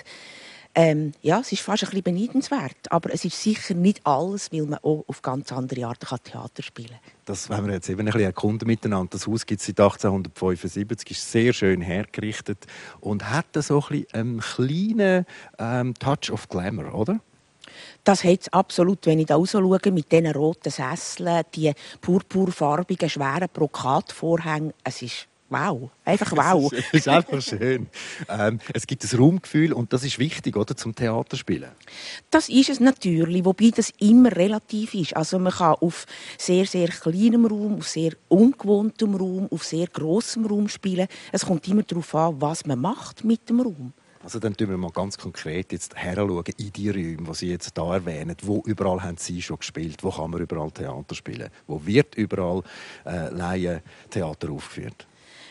Ja, es ist fast ein bisschen beneidenswert. Aber es ist sicher nicht alles, weil man auch auf ganz andere Art Theater spielen kann. Das wollen wir jetzt eben ein bisschen erkunden miteinander. Das Haus gibt es seit 1875, ist sehr schön hergerichtet und hat so ein bisschen einen kleinen Touch of Glamour, oder? Das hat es absolut, wenn ich da raus schaue, mit diesen roten Sesseln, die purpurfarbigen, schweren Brokatvorhängen. Es ist wow, einfach wow. Es ist einfach schön. Es gibt ein Raumgefühl und das ist wichtig, oder, zum Theaterspielen. Das ist es natürlich, wobei das immer relativ ist. Also man kann auf sehr, sehr kleinem Raum, auf sehr ungewohntem Raum, auf sehr grossem Raum spielen. Es kommt immer darauf an, was man macht mit dem Raum. Also dann schauen wir mal ganz konkret jetzt heranschauen in die Räume, die Sie jetzt hier erwähnen. Wo überall haben Sie schon gespielt? Wo kann man überall Theater spielen? Wo wird überall Laientheater aufgeführt?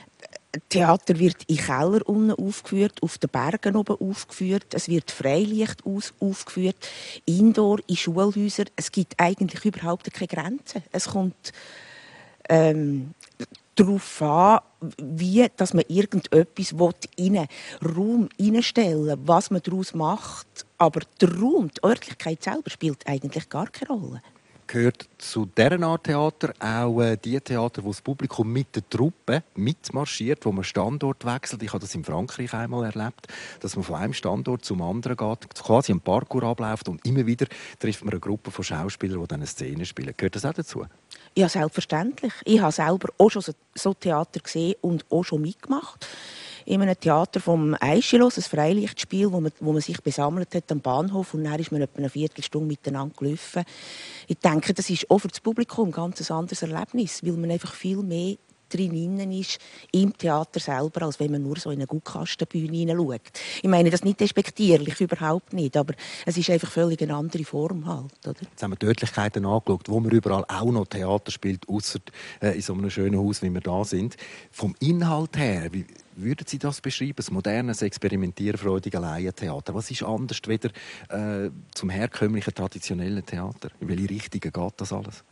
Theater wird in Keller unten aufgeführt, auf den Bergen oben aufgeführt, es wird Freilicht aufgeführt, Indoor, in Schulhäusern. Es gibt eigentlich überhaupt keine Grenzen. Es kommt darauf an, wie dass man irgendetwas in einen Raum hineinstellen will, was man daraus macht. Aber der Raum, die Örtlichkeit selber, spielt eigentlich gar keine Rolle. Gehört zu dieser Art Theater auch die Theater, wo das Publikum mit der Truppe mitmarschiert, wo man Standort wechselt. Ich habe das in Frankreich einmal erlebt, dass man von einem Standort zum anderen geht, quasi einen Parcours abläuft und immer wieder trifft man eine Gruppe von Schauspielern, die dann eine Szene spielen. Gehört das auch dazu? Ja, selbstverständlich. Ich habe selber auch schon so Theater gesehen und auch schon mitgemacht. In einem Theater vom Aeschylus, ein Freilichtspiel, wo man sich besammelt hat am Bahnhof und dann ist man etwa eine Viertelstunde miteinander gelaufen. Ich denke, das ist auch für das Publikum ein ganz anderes Erlebnis, weil man einfach viel mehr drinnen ist im Theater selber, als wenn man nur so in eine Guckkastenbühne hineinschaut. Ich meine das nicht despektierlich, überhaupt nicht, aber es ist einfach völlig eine andere Form halt, oder? Jetzt haben wir die Örtlichkeiten angeschaut, wo man überall auch noch Theater spielt, ausser in so einem schönen Haus, wie wir da sind. Vom Inhalt her, wie würden Sie das beschreiben? Das moderne, experimentierfreudige Laientheater. Was ist anders wieder zum herkömmlichen, traditionellen Theater? In welche Richtungen geht das alles?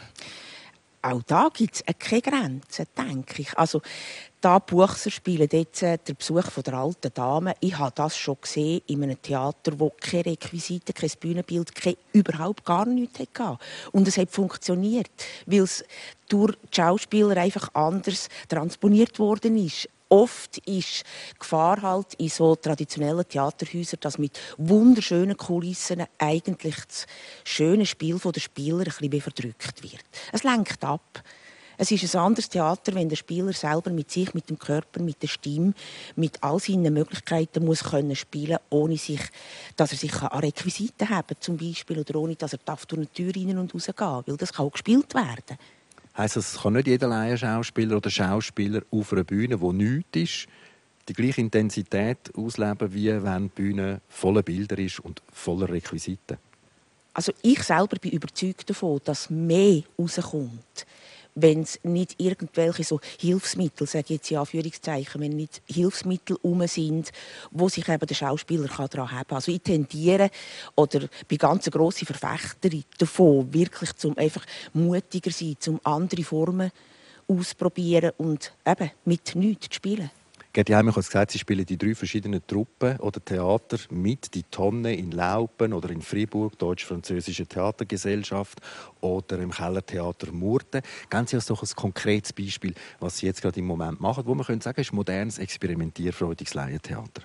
Auch da gibt es keine Grenzen, denke ich. Also, da Buchser spielen jetzt der Besuch von der alten Dame. Ich habe das schon gesehen in einem Theater, wo keine Requisiten, kein Bühnenbild, überhaupt gar nichts hatte. Und es hat funktioniert, weil es durch die Schauspieler einfach anders transponiert worden ist. Oft ist die Gefahr halt in so traditionellen Theaterhäusern, dass mit wunderschönen Kulissen eigentlich das schöne Spiel der Spieler ein bisschen verdrückt wird. Es lenkt ab. Es ist ein anderes Theater, wenn der Spieler selber mit sich, mit dem Körper, mit der Stimme, mit all seinen Möglichkeiten muss können spielen, ohne dass er sich an Requisiten haben zum Beispiel, oder ohne dass er durch eine Tür rein und raus gehen, weil das kann auch gespielt werden. Heisst das, es kann nicht jeder Laienschauspieler oder Schauspieler auf einer Bühne, wo nichts ist, die gleiche Intensität ausleben, wie wenn die Bühne voller Bilder ist und voller Requisiten? Also ich selber bin überzeugt davon, dass mehr rauskommt, wenn es nicht irgendwelche so Hilfsmittel, sage ich jetzt in Anführungszeichen, wenn nicht Hilfsmittel sind, wo sich eben der Schauspieler daran haben kann. Also ich tendiere oder bin ganz eine grosse Verfechterin davon, wirklich zum einfach mutiger sein, zum andere Formen ausprobieren und eben mit nichts zu spielen. Gerti Heimann hat gesagt, Sie spielen die 3 verschiedenen Truppen oder Theater mit, die Tonne in Laupen oder in Fribourg, Deutsch-Französische Theatergesellschaft oder im Kellertheater Murten. Geben Sie uns doch ein konkretes Beispiel, was Sie jetzt gerade im Moment machen, wo man sagen könnte, ist modernes, experimentierfreudiges Laientheater.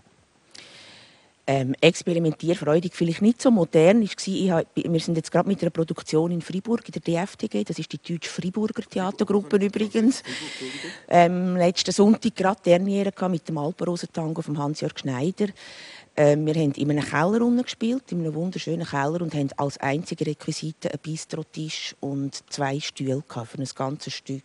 Experimentierfreudig vielleicht nicht so modern war. Wir sind jetzt gerade mit einer Produktion in Fribourg, in der DFTG, das ist die Deutsch-Friburger Theatergruppe übrigens. Letzten Sonntag gerade Derniere mit dem Alpenrosentango von Hans-Jörg Schneider. Wir haben in einem Keller gespielt, in einem wunderschönen Keller, und haben als einzige Requisite einen Bistrotisch und 2 Stühle für ein ganzes Stück.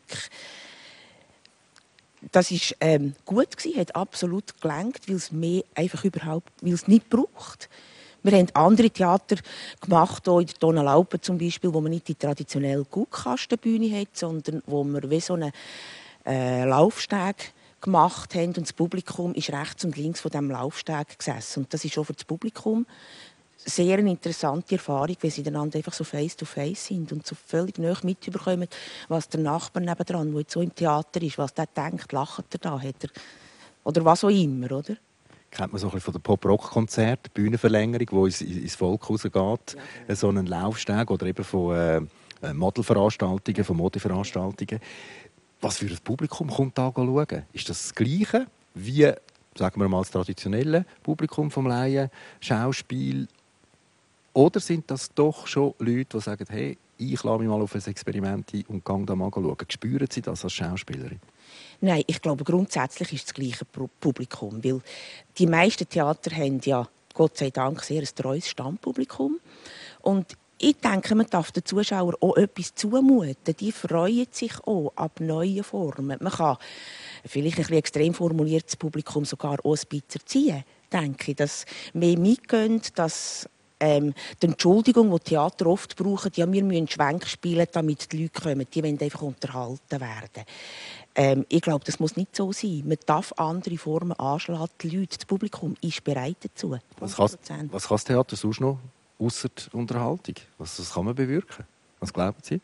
Das war gut gewesen, hat absolut gelangt, weil es mehr einfach überhaupt, weil es nicht braucht. Wir haben andere Theater gemacht, hier in der Donaualpen zum Beispiel, wo man nicht die traditionelle Guckkastenbühne hat, sondern wo wir wie so einen Laufsteg gemacht haben und das Publikum ist rechts und links von diesem Laufsteg gesessen. Und das ist auch für das Publikum sehr eine interessante Erfahrung, weil sie einander einfach so face-to-face sind und so völlig nahe mitbekommen, was der Nachbar nebendran, der jetzt so im Theater ist, was der denkt, lacht er da, hat er, oder was auch immer, oder? Kennt man so ein bisschen von den Pop-Rock-Konzerten, Bühnenverlängerung, die ins Volk rausgeht, ja, so einen Laufsteg oder eben von Modelveranstaltungen, von Modeveranstaltungen. Was für ein Publikum kommt da schauen? Ist das Gleiche wie, sagen wir mal, das traditionelle Publikum vom Laien-Schauspiel? Oder sind das doch schon Leute, die sagen, hey, ich lasse mich mal auf ein Experiment ein und gehe da mal schauen? Spüren Sie das als Schauspielerin? Nein, ich glaube, grundsätzlich ist es das gleiche Publikum. Weil die meisten Theater haben ja, Gott sei Dank, sehr ein treues Stammpublikum. Und ich denke, man darf den Zuschauern auch etwas zumuten. Die freuen sich auch ab neuen Formen. Man kann vielleicht ein bisschen extrem formuliertes Publikum sogar auch ein bisschen ziehen. Denke ich, dass mehr mitgehen, dass die Entschuldigung, die Theater oft brauchen, ja, wir müssen Schwenk spielen, damit die Leute kommen. Die wollen einfach unterhalten werden. Ich glaube, das muss nicht so sein. Man darf andere Formen anschlagen. Die Leute, das Publikum ist bereit dazu. Was kann das Theater sonst noch, ausser der Unterhaltung? Was kann man bewirken? Was glauben Sie?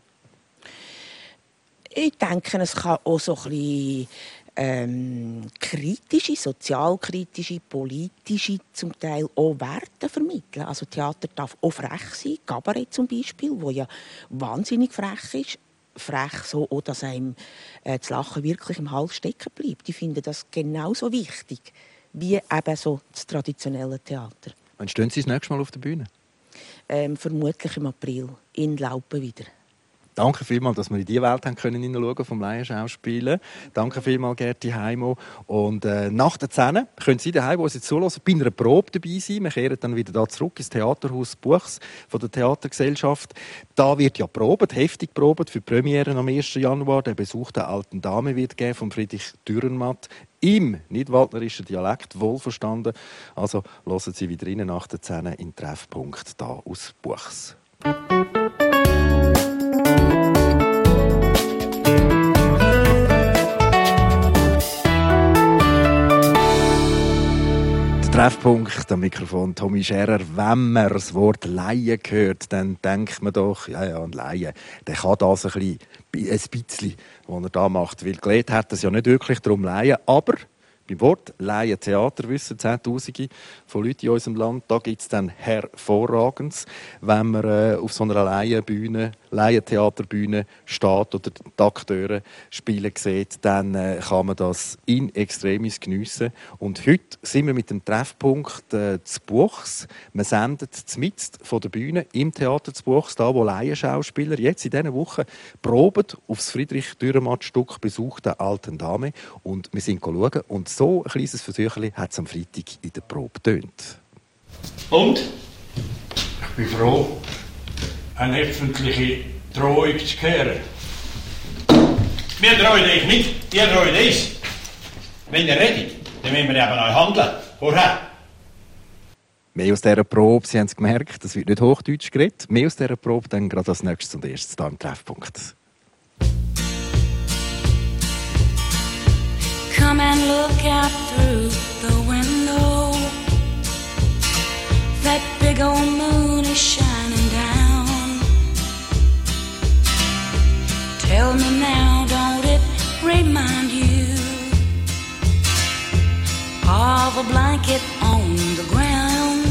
Ich denke, es kann auch so ein bisschen kritische, sozialkritische, politische, zum Teil auch Werte vermitteln. Also Theater darf auch frech sein, Kabarett zum Beispiel, wo ja wahnsinnig frech ist. Frech so, auch, dass einem das Lachen wirklich im Hals stecken bleibt. Ich finde das genauso wichtig wie eben so das traditionelle Theater. Wann stehen Sie das nächste Mal auf der Bühne? Vermutlich im April, in Laupen wieder. Danke vielmals, dass wir in diese Welt hineinschauen vom Laienschauspielen. Danke vielmals, Gerti Heimann. Und nach der 10 können Sie daheim, wo Sie jetzt zuhören, bei einer Probe dabei sein. Wir kehren dann wieder da zurück ins Theaterhaus Buchs von der Theatergesellschaft. Da wird ja probt, heftig probt für die Premiere am 1. Januar. Der Besuch der alten Dame wird geben von Friedrich Dürrenmatt. Im nidwaldnerischen Dialekt, wohlverstanden. Also hören Sie wieder rein nach der 10 in Treffpunkt da aus Buchs. Treffpunkt am Mikrofon Tommy Scherer. Wenn man das Wort Laie hört, dann denkt man doch, ja, ein Laie, der kann das ein bisschen, was er da macht. Weil gelernt hat es ja nicht wirklich darum Laien, aber beim Wort Laientheater wissen Zehntausende von Leuten in unserem Land, da gibt es dann Hervorragendes. Wenn man auf so einer Laientheaterbühne steht oder die Akteure spielen sieht, dann kann man das in extremis geniessen. Und heute sind wir mit dem Treffpunkt zu Buchs. Wir senden mitten von der Bühne im Theater zu Buchs, da wo Laienschauspieler jetzt in dieser Woche proben auf das Friedrich Dürrenmatt-Stück «Besuch der alten Dame». Und wir sind schauen und so ein kleines Versuchchen hat es am Freitag in der Probe getönt. Und? Ich bin froh, eine öffentliche Drohung zu hören. Wir drohen euch nicht, ihr droht uns. Wenn ihr redet, dann müssen wir eben auch handeln. Vorher. Mehr aus dieser Probe, Sie haben es gemerkt, es wird nicht Hochdeutsch geredet. Mehr aus dieser Probe dann gerade als nächstes und erstes hier im Treffpunkt. Come and look out through the window. That big old moon is shining down. Tell me now, don't it remind you of a blanket on the ground?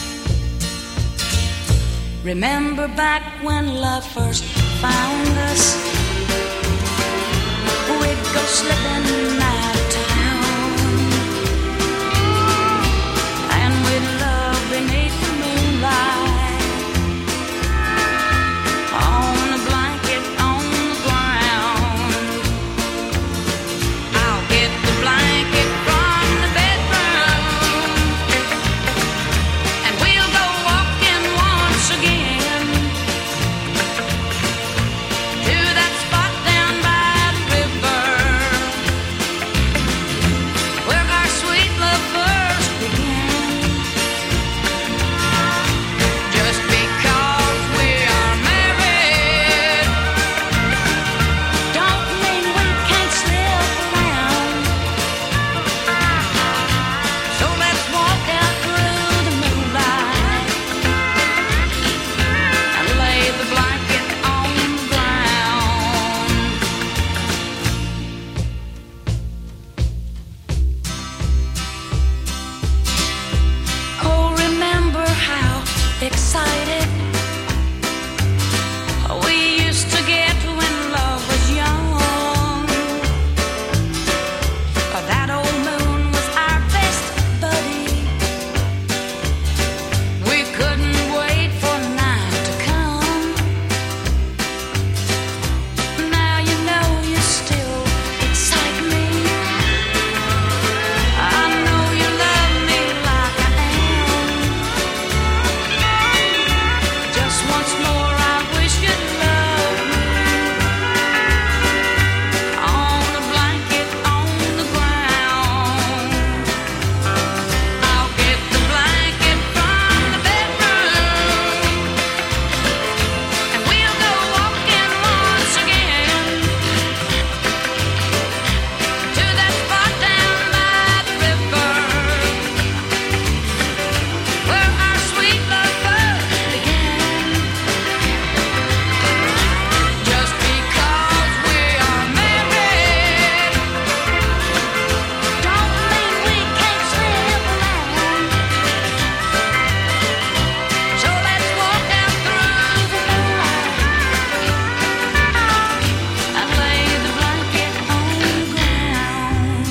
Remember back when love first found us? We'd go slipping out of town, and we'd love beneath the moonlight, on a blanket on the ground. I'll get the blanket from the bedroom, and we'll go walking once again to that spot down by the river where our sweet love first began. Just because we are married don't mean we can't slip around. So let's walk out through the moonlight and lay the blanket on the ground. Oh, remember how excited we used to get when love was young. That old moon was our best buddy. We couldn't wait for night to come. Now you know you still excite me. I know you love me like I am. Just once more I wish you'd love me on a blanket on the ground. I'll get the blanket from the bedroom, and we'll go walking once again to that spot down by the river where our sweet love first began. Just because we are married don't mean we can't slip around. So let's walk out through the moonlight and lay the blanket on the ground.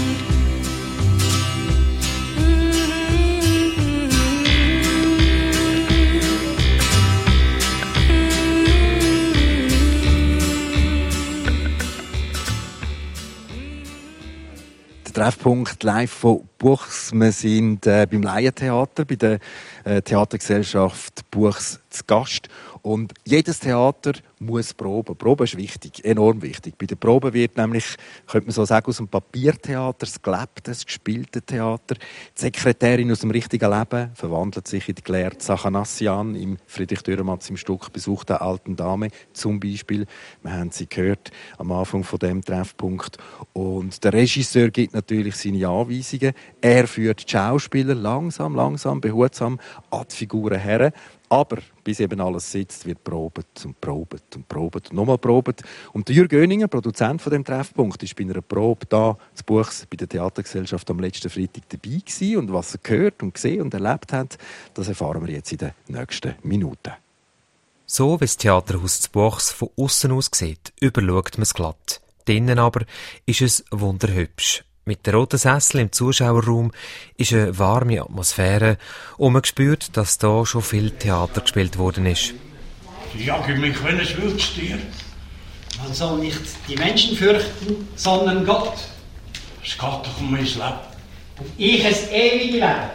Der Treffpunkt live von Buchs. Wir sind beim Laientheater, bei der Theatergesellschaft Buchs zu Gast. Und jedes Theater muss proben. Proben ist wichtig, enorm wichtig. Bei der Probe wird nämlich, könnte man so sagen, aus dem Papiertheater das gelebte, das gespielte Theater. Die Sekretärin aus dem richtigen Leben verwandelt sich in die gelehrte Sachanassian im Friedrich Dürrenmatz im Stück «Besuch der alten Dame» zum Beispiel. Wir haben sie gehört am Anfang von dem Treffpunkt. Und der Regisseur gibt natürlich seine Anweisungen. Er führt die Schauspieler langsam, behutsam an die Figuren her. Aber bis eben alles sitzt, wird probt und nochmal probt. Und der Jürg Göninger, Produzent von dem Treffpunkt, ist bei einer Probe da zu Buchs bei der Theatergesellschaft am letzten Freitag dabei gewesen. Und was er gehört und gesehen und erlebt hat, das erfahren wir jetzt in den nächsten Minuten. So wie das Theaterhaus zu Buchs von außen aus sieht, überschaut man es glatt. Drinnen aber ist es wunderhübsch. Mit den roten Sesseln im Zuschauerraum ist eine warme Atmosphäre und man spürt, dass da schon viel Theater gespielt worden ist. Ich jage mich, wenn es Wildstier. Man soll nicht die Menschen fürchten, sondern Gott. Es geht doch um mein Leben. Und ich es ewige Leben.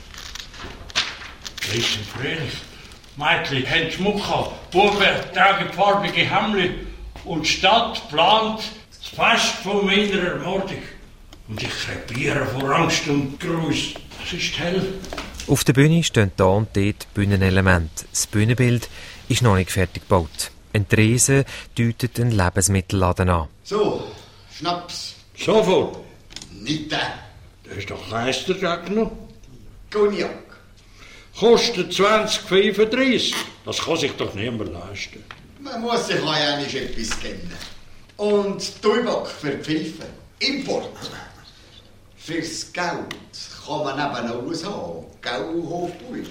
Lesen freilich. Mädchen haben Schmuck an, Buben tragen farbige Hemden und die Stadt plant das Fest von meiner Ermordung. Und ich krepiere vor Angst und Gruß. Es ist hell. Auf der Bühne stehen da und dort Bühnenelemente. Das Bühnenbild ist noch nicht fertig gebaut. Ein Tresen deutet einen Lebensmittelladen an. So, Schnaps. Sofort. Nicht der. Das ist doch Geistergegner. Cognac. Kostet 20,35. Das kann sich doch niemand leisten. Man muss sich ja nicht etwas kennen. Und Tubak für die Pfeife. Import. Fürs Geld kann man eben alles haben. Gell, Hofbauer?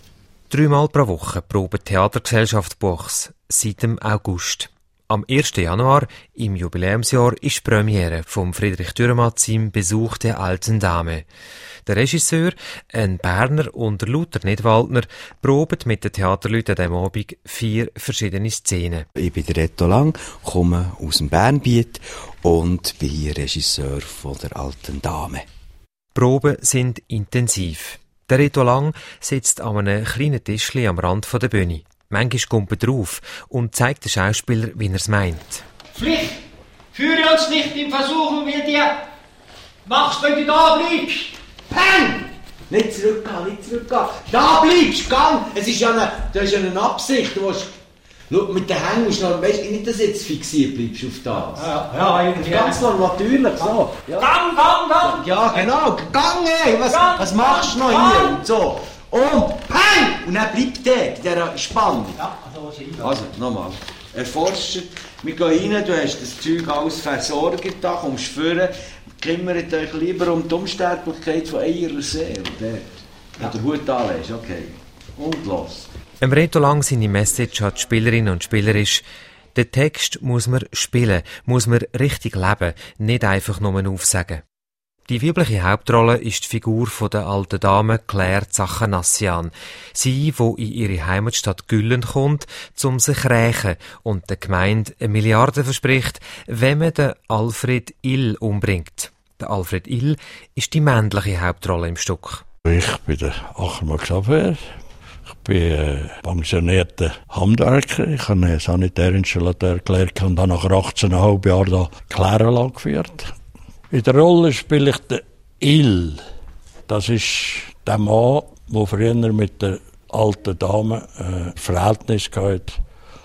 3-mal pro Woche probt die Theatergesellschaft Buchs seit dem August. Am 1. Januar, im Jubiläumsjahr, ist die Premiere vom Friedrich Dürrenmatt im Besuch der alten Dame. Der Regisseur, ein Berner und der Luther Nidwaldner, probt mit den Theaterleuten an diesem Abend 4 verschiedene Szenen. Ich bin der Reto Lang, komme aus dem Bernbiet und bin hier Regisseur von der alten Dame. Die Proben sind intensiv. Der Reto Lang sitzt an einem kleinen Tischchen am Rand der Bühne. Manchmal kommt er drauf und zeigt den Schauspieler, wie er es meint. Pflicht! Führe uns nicht in Versuchung, wie dir machst, wenn du da bleibst! Peng! Nicht zurückgehen, nicht zurückgehen! Da bleibst, gang! Es ist ja eine Absicht, du willst... Schau, mit den Hängen ist noch... Weißt du nicht, dass du jetzt fixiert bleibst auf das? Ja, irgendwie. Ganz natürlich, so. Ja. Gang! Ja, genau, gang, ey! Was machst du noch hier? Und so. Und Peng! Und dann bleibt der in dieser Spannung. Ja, also, nochmal. Erforscht, wir gehen rein, du hast das Zeug alles versorgt, da kommst du vorne, kümmert euch lieber um die Unsterblichkeit von eurer Seele. Wenn du den Hut anlegst, okay. Und los. Im Reto Lang seine Message an die Spielerinnen und Spieler ist, den Text muss man spielen, muss man richtig leben, nicht einfach nur aufsagen. Die weibliche Hauptrolle ist die Figur von der alten Dame Claire Zachanassian. Sie, die in ihre Heimatstadt Güllen kommt, um sich rächen und der Gemeinde 1 Milliarde verspricht, wenn man den Alfred Ill umbringt. Der Alfred Ill ist die männliche Hauptrolle im Stück. Ich bin der Achimar Xaver. Ich bin pensionierter Handwerker. Ich habe einen Sanitärinstallateur gelernt und habe nach 18,5 Jahren da Kläranlage geführt. In der Rolle spiele ich den Ill. Das ist der Mann, der früher mit der alten Dame ein Verhältnis hatte.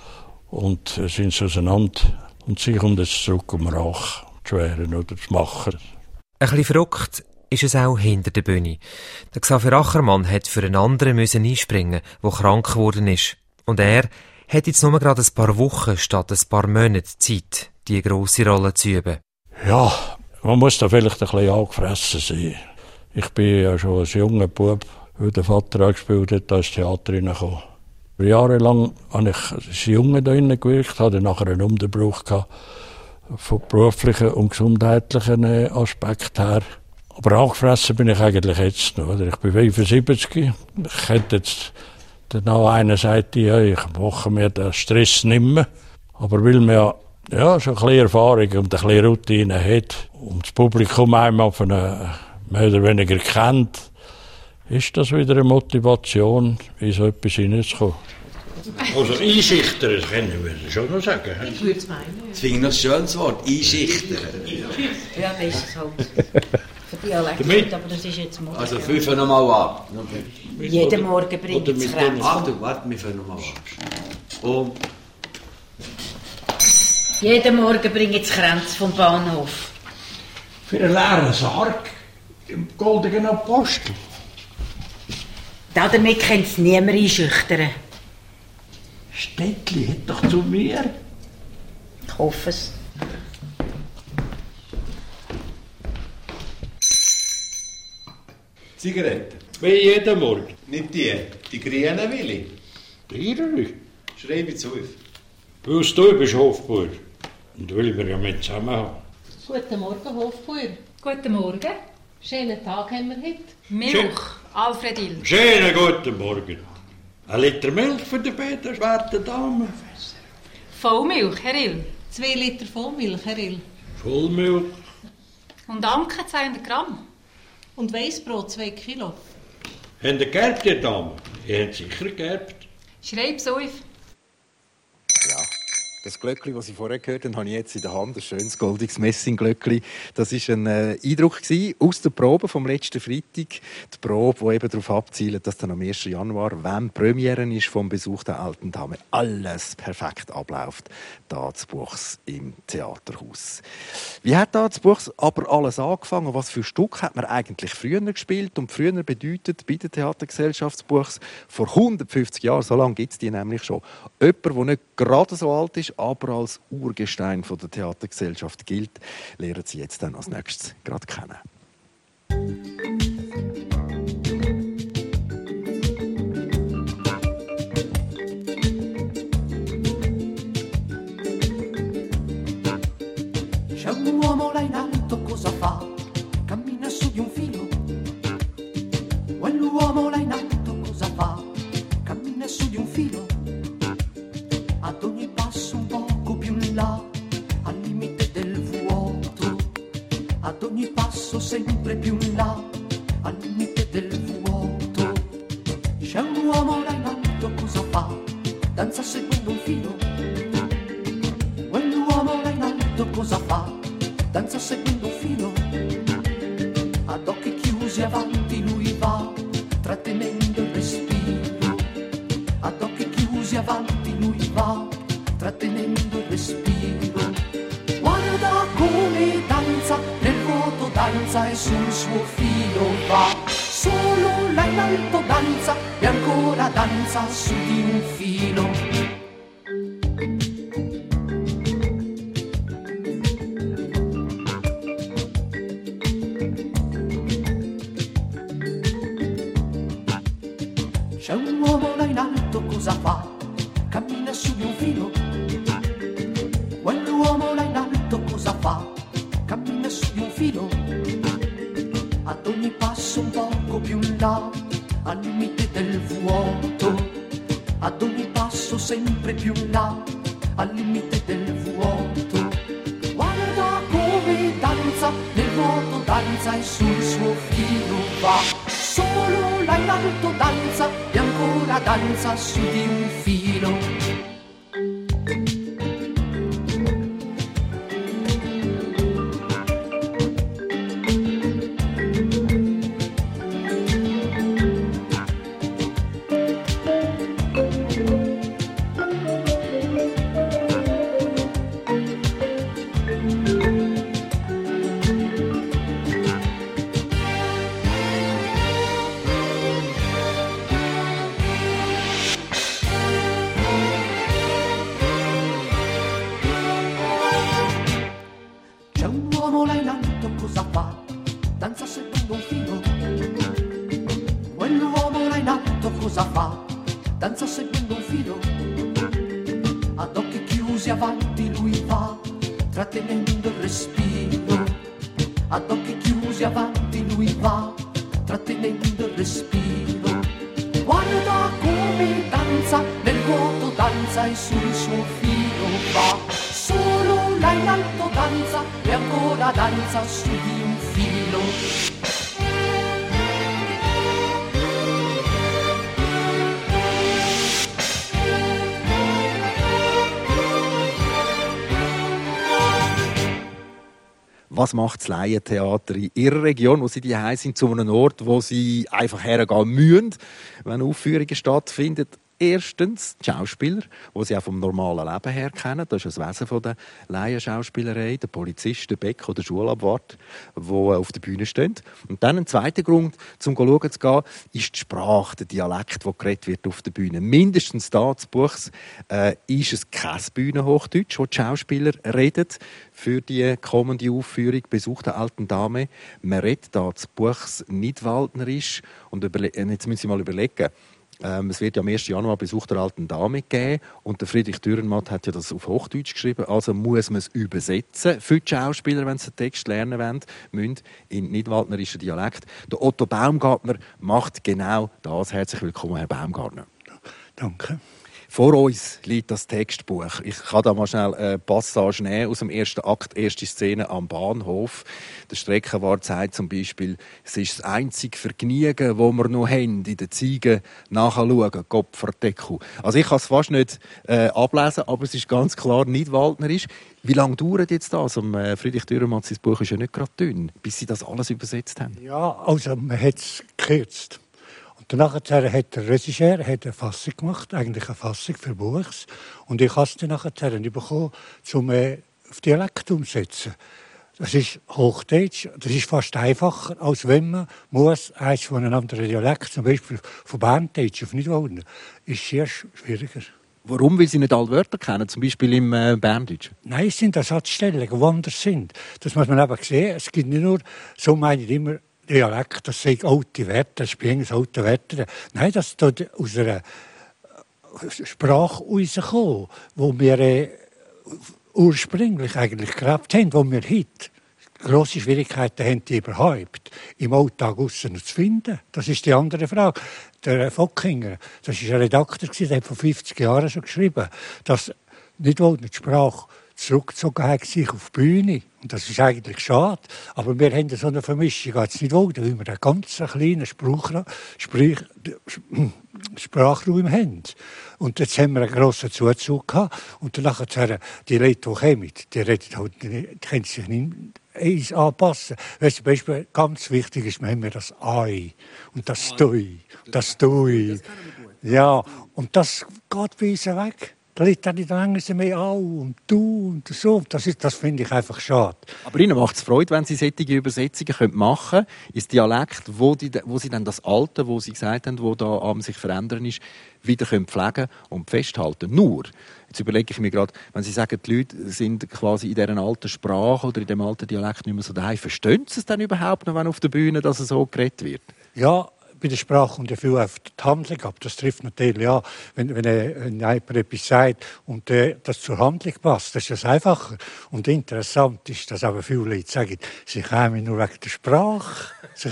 Und sind sie auseinander. Und sie kommt jetzt zurück, um Rache zu wehren oder zu machen. Ein bisschen verrückt ist es auch hinter der Bühne. Der Xaver Achermann hat für einen anderen einspringen, der krank geworden ist. Und er hat jetzt nur gerade ein paar Wochen statt ein paar Monate Zeit, diese grosse Rolle zu üben. Ja, man muss da vielleicht ein bisschen angefressen sein. Ich bin ja schon als junger Bub, weil der Vater auch gespielt hat, da ins Theater reingekommen. Jahrelang habe ich als Junge da drinnen gewirkt, hatte nachher einen Unterbruch gehabt, von beruflichen und gesundheitlichen Aspekten her. Aber angefressen bin ich eigentlich jetzt noch. Oder? Ich bin 75. Ich hätte jetzt genau einer Seite, ja, ich mache mir den Stress nicht mehr. Aber weil man ja schon ein bisschen Erfahrung und ein bisschen Routine hat und das Publikum einmal von mehr oder weniger kennt, ist das wieder eine Motivation, in so etwas hineinzukommen. Also einschichtern, das können wir schon noch sagen. Ich würde es meinen. Das finde ich noch ein schönes Wort, einschichtern. Ja, das ist es halt. Für Dialekt, aber das ist jetzt modern. Also 5 nochmal an. Okay. Jeden Morgen bringt es Kränze. Achtung, warte, wir fangen nochmal an. Und jeden Morgen bringt es Kränze vom Bahnhof. Für einen leeren Sarg im goldenen Apostel. Damit kann es niemand einschüchtern. Städtli hat doch zu mir. Ich hoffe es. Zigaretten? Wie jeden Morgen. Nicht die grünen Willi. Die? Schreibe es auf. Weil du bist Hofbauer. Und will wir ja mit zusammen haben. Guten Morgen, Hofbauer. Guten Morgen. Schönen Tag haben wir heute. Milch, Alfred Ill. Schönen guten Morgen. Ein Liter Milch für die bedenwerte Dame. Vollmilch, Herr Ill. 2 Liter Vollmilch, Herr Ill. Vollmilch. Und Anke 200 Gramm. Und Weissbrot 2 Kilo. Haben ihr geerbt, die Dame? Ihr habt sicher geerbt. Schreib's auf. Ja, Das Glöckli, das Sie vorher gehört haben, habe ich jetzt in der Hand. Ein schönes goldiges Messingglöckli. Das war ein Eindruck aus der Probe vom letzten Freitag. Die Probe, die eben darauf abzielt, dass dann am 1. Januar, wenn die Premiere ist vom Besuch der Alten Dame, alles perfekt abläuft. Da zu Buchs im Theaterhaus. Wie hat da zu Buchs aber alles angefangen? Was für Stück hat man eigentlich früher gespielt? Und früher bedeutet bei der Theatergesellschaft zu Buchs vor 150 Jahren, so lange gibt es die nämlich schon, jemand, der nicht gerade so alt ist, aber als Urgestein von der Theatergesellschaft gilt, lernen Sie jetzt dann als nächstes gerade kennen. C'è un uomo là in alto, cosa fa? Cammina su di un filo. Quell'uomo là in alto cosa fa? Cammina su di un filo. Ad ogni passo un poco più in là, al limite del vuoto. Ad ogni passo sempre più in là, al limite del vuoto. C'è un uomo là in alto, cosa fa? Danza seguendo un filo. Quell'uomo là in alto cosa fa? Danza seguendo un filo. Ad occhi chiusi avanti lui va, trattenendo il respiro. Ad occhi chiusi avanti lui va, trattenendo il respiro. Guarda come danza, nel vuoto danza e sul suo filo va. Solo là in alto danza e ancora danza su di un filo. C'è un uomo là in alto, cosa fa? Cammina su di un filo. Quell'uomo là in alto cosa fa? Cammina su di un filo. Ad ogni passo un poco più in là, al limite del vuoto. Ad ogni passo sempre più in là, al limite del vuoto. Guarda come danza, nel vuoto danza e sul suo filo va. Solo là in alto danza e ancora danza su di un filo. Was macht das Laientheater in Ihrer Region, wo Sie die sind, zu einem Ort, wo Sie einfach hergehen müssen, wenn Aufführungen stattfinden? Erstens die Schauspieler, die sie auch vom normalen Leben her kennen. Das ist das Wesen von der Laienschauspielerei. Der Polizist, der Bäcker oder der Schulabwart, die auf der Bühne stehen. Und dann ein zweiter Grund, um schauen zu gehen, ist die Sprache, der Dialekt, der geredet wird auf der Bühne. Mindestens da zu Buchs ist es kein Bühnenhochdeutsch, das die Schauspieler reden für die kommende Aufführung «Besuch der Alten Dame». Man redet da zu Buchs nicht waldnerisch. Und jetzt müssen Sie mal überlegen, es wird ja am 1. Januar Besuch der Alten Dame geben und der Friedrich Dürrenmatt hat ja das auf Hochdeutsch geschrieben, also muss man es übersetzen für die Schauspieler, wenn sie den Text lernen wollen, müssen in nicht-waldnerischen Dialekt. Der Otto Baumgartner macht genau das. Herzlich willkommen, Herr Baumgartner. Danke. Vor uns liegt das Textbuch. Ich kann da mal schnell eine Passage nehmen aus dem ersten Akt, erste Szene am Bahnhof. Der Streckenwart sagt zum Beispiel, es ist das einzige Vergnügen, das wir noch haben, in den Ziegen nachschauen, Kopfverdeckel. Also ich kann es fast nicht ablesen, aber es ist ganz klar nicht waldnerisch. Wie lange dauert jetzt das? Friedrich Dürrenmatt, sein Buch ist ja nicht gerade dünn, bis Sie das alles übersetzt haben. Ja, also man hat es gekürzt. Danach hat der Regisseur eine Fassung gemacht, eigentlich eine Fassung für Buchs. Und ich habe es dann nachher bekommen, um auf Dialekt umzusetzen. Das ist Hochdeutsch, das ist fast einfacher, als wenn man muss eins von einem anderen Dialekt, zum Beispiel von Berndeutsch auf Nidwalden, ist sehr schwieriger. Warum? Weil Sie nicht alle Wörter kennen, zum Beispiel im Berndeutsch? Nein, es sind Ersatzstellen, die woanders sind. Das muss man eben sehen. Es gibt nicht nur, so meine ich immer, Dialekt, das sind alte Wörter, das sind alte Wörter. Nein, das ist aus einer Sprache herausgekommen, die wir ursprünglich eigentlich gelebt haben, die wir heute grosse Schwierigkeiten haben, die überhaupt im Alltag aussen zu finden. Das ist die andere Frage. Der Fockinger, das ist ein Redakteur, der hat vor 50 Jahren schon geschrieben, dass nicht wohl die Sprache zurückgezogen hat sich auf die Bühne. Und das ist eigentlich schade. Aber wir haben so eine Vermischung jetzt nicht wohl, weil wir einen ganz kleinen Sprachraum haben. Und jetzt haben wir einen grossen Zuzug gehabt. Und danach die Leute, die kommen, die reden halt nicht, die können sich nicht anpassen. Weißt du, zum Beispiel ganz wichtig ist, wir haben das Ei und das Stui. Das Stui. Ja, und das geht bei uns weg. Da liegt dann nicht länger mehr an und du und so. Das finde ich einfach schade. Aber Ihnen macht es Freude, wenn Sie solche Übersetzungen machen können, ins Dialekt, wo Sie dann das Alte, wo Sie gesagt haben, wo da am sich verändern ist, wieder pflegen und festhalten. Nur, jetzt überlege ich mir gerade, wenn Sie sagen, die Leute sind quasi in dieser alten Sprache oder in dem alten Dialekt nicht mehr so daheim, verstehen Sie es dann überhaupt noch, wenn auf der Bühne das so geredet wird? Ja, bei der Sprache kommt ja viel auf die Handlung ab. Das trifft natürlich an, wenn jemand etwas sagt und das zur Handlung passt. Das ist das einfacher. Und interessant ist, dass aber viele Leute sagen, sie kommen nur wegen der Sprache.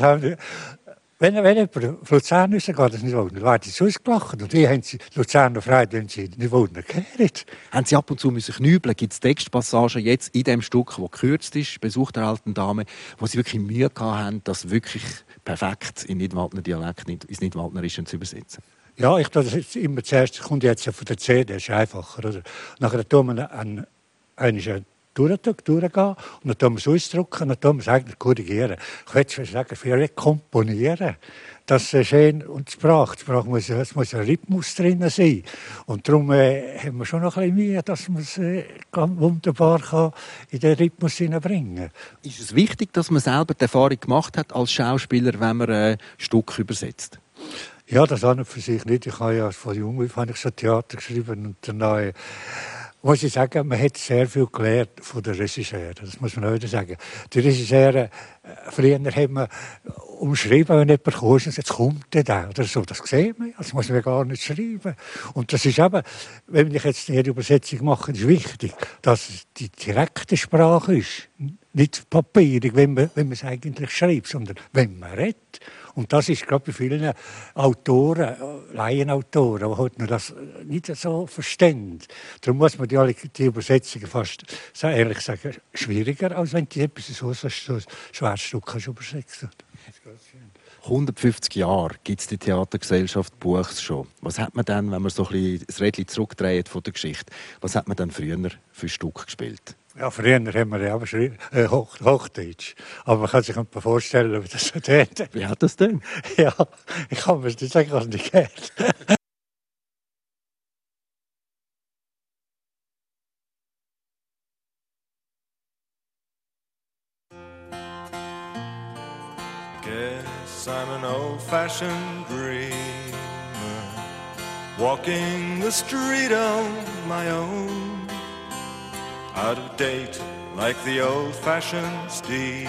Wenn jemand auf Luzern rausgeht, das nicht wollen, dann werden sie ausgelacht. Und die haben sie Luzerner frei, wenn sie nicht wollen, erklärt. Haben Sie ab und zu knübeln? Gibt es Textpassagen jetzt in dem Stück, das gekürzt ist, Besuch der alten Dame, wo Sie wirklich Mühe gehabt haben, das wirklich perfekt in Nidwaldner Dialekt ins Nidwaldnerische zu übersetzen? Ja, ich tue das jetzt immer zuerst, kommt jetzt von der CD, das ist einfacher. Oder? Nachher tun wir einen durchgehen und dann tun wir es ausdrucken und dann tun wir es eigentlich korrigieren. Ich würde sagen, für komponieren, das ist schön. Und die Sprache muss ein Rhythmus drin sein. Und darum haben wir schon noch ein bisschen Mühe, dass man es wunderbar in den Rhythmus hineinbringen kann. Ist es wichtig, dass man selber die Erfahrung gemacht hat als Schauspieler, wenn man ein Stück übersetzt? Ja, das an und für sich nicht. Ich habe ja von jung auf schon Theater geschrieben und danach muss ich sagen, man hat sehr viel gelernt von den Regisseuren. Das muss man heute sagen. Die Regisseure, früher haben wir umschrieben, wenn jemand kommt, jetzt kommt der oder so. Das sieht man, das muss man gar nicht schreiben. Und das ist eben, wenn ich jetzt die Übersetzung mache, ist wichtig, dass es die direkte Sprache ist. Nicht papierig, wenn man es eigentlich schreibt, sondern wenn man redet. Und das ist gerade bei vielen Autoren, Laienautoren, die heute das nicht so verstehen. Darum muss man die Übersetzungen fast, ehrlich sagen, schwieriger, als wenn du etwas so ein schweres Stück hast übersetzt. 150 Jahre gibt es die Theatergesellschaft Buchs schon. Was hat man dann, wenn man so ein bisschen das Rädchen zurückdreht von der Geschichte, was hat man dann früher für Stück gespielt? Ja, früher haben wir ja Hochdeutsch. Aber man kann sich nicht vorstellen, wie das so tut. Wie hat das denn? Ja, ich kann mir das eigentlich nicht gehört. Guess I'm an old-fashioned dreamer, walking the street on my own. Out of date like the old-fashioned steamer,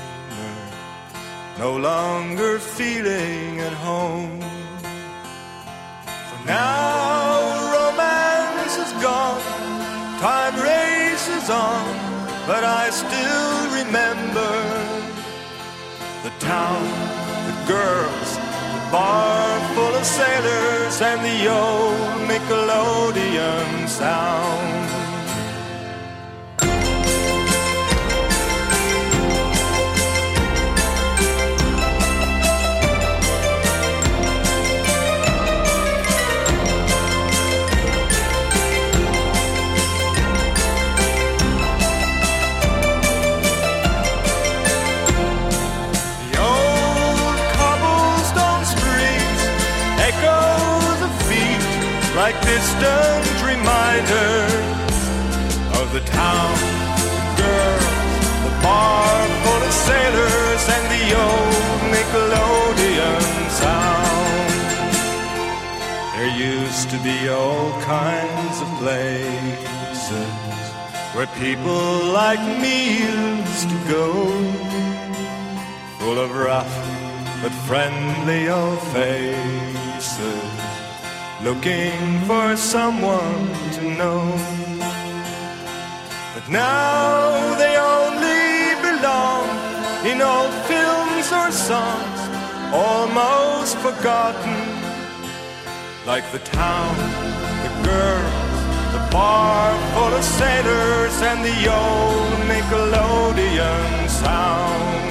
no longer feeling at home. For now romance is gone, time races on, but I still remember the town, the girls, the bar full of sailors and the old Nickelodeon sound. Like distant reminders of the town, the girls, the bar full of sailors, and the old Nickelodeon sound. There used to be all kinds of places where people like me used to go, full of rough but friendly old faces, looking for someone to know. But now they only belong in old films or songs, almost forgotten. Like the town, the girls, the bar full of sailors, and the old Nickelodeon sound.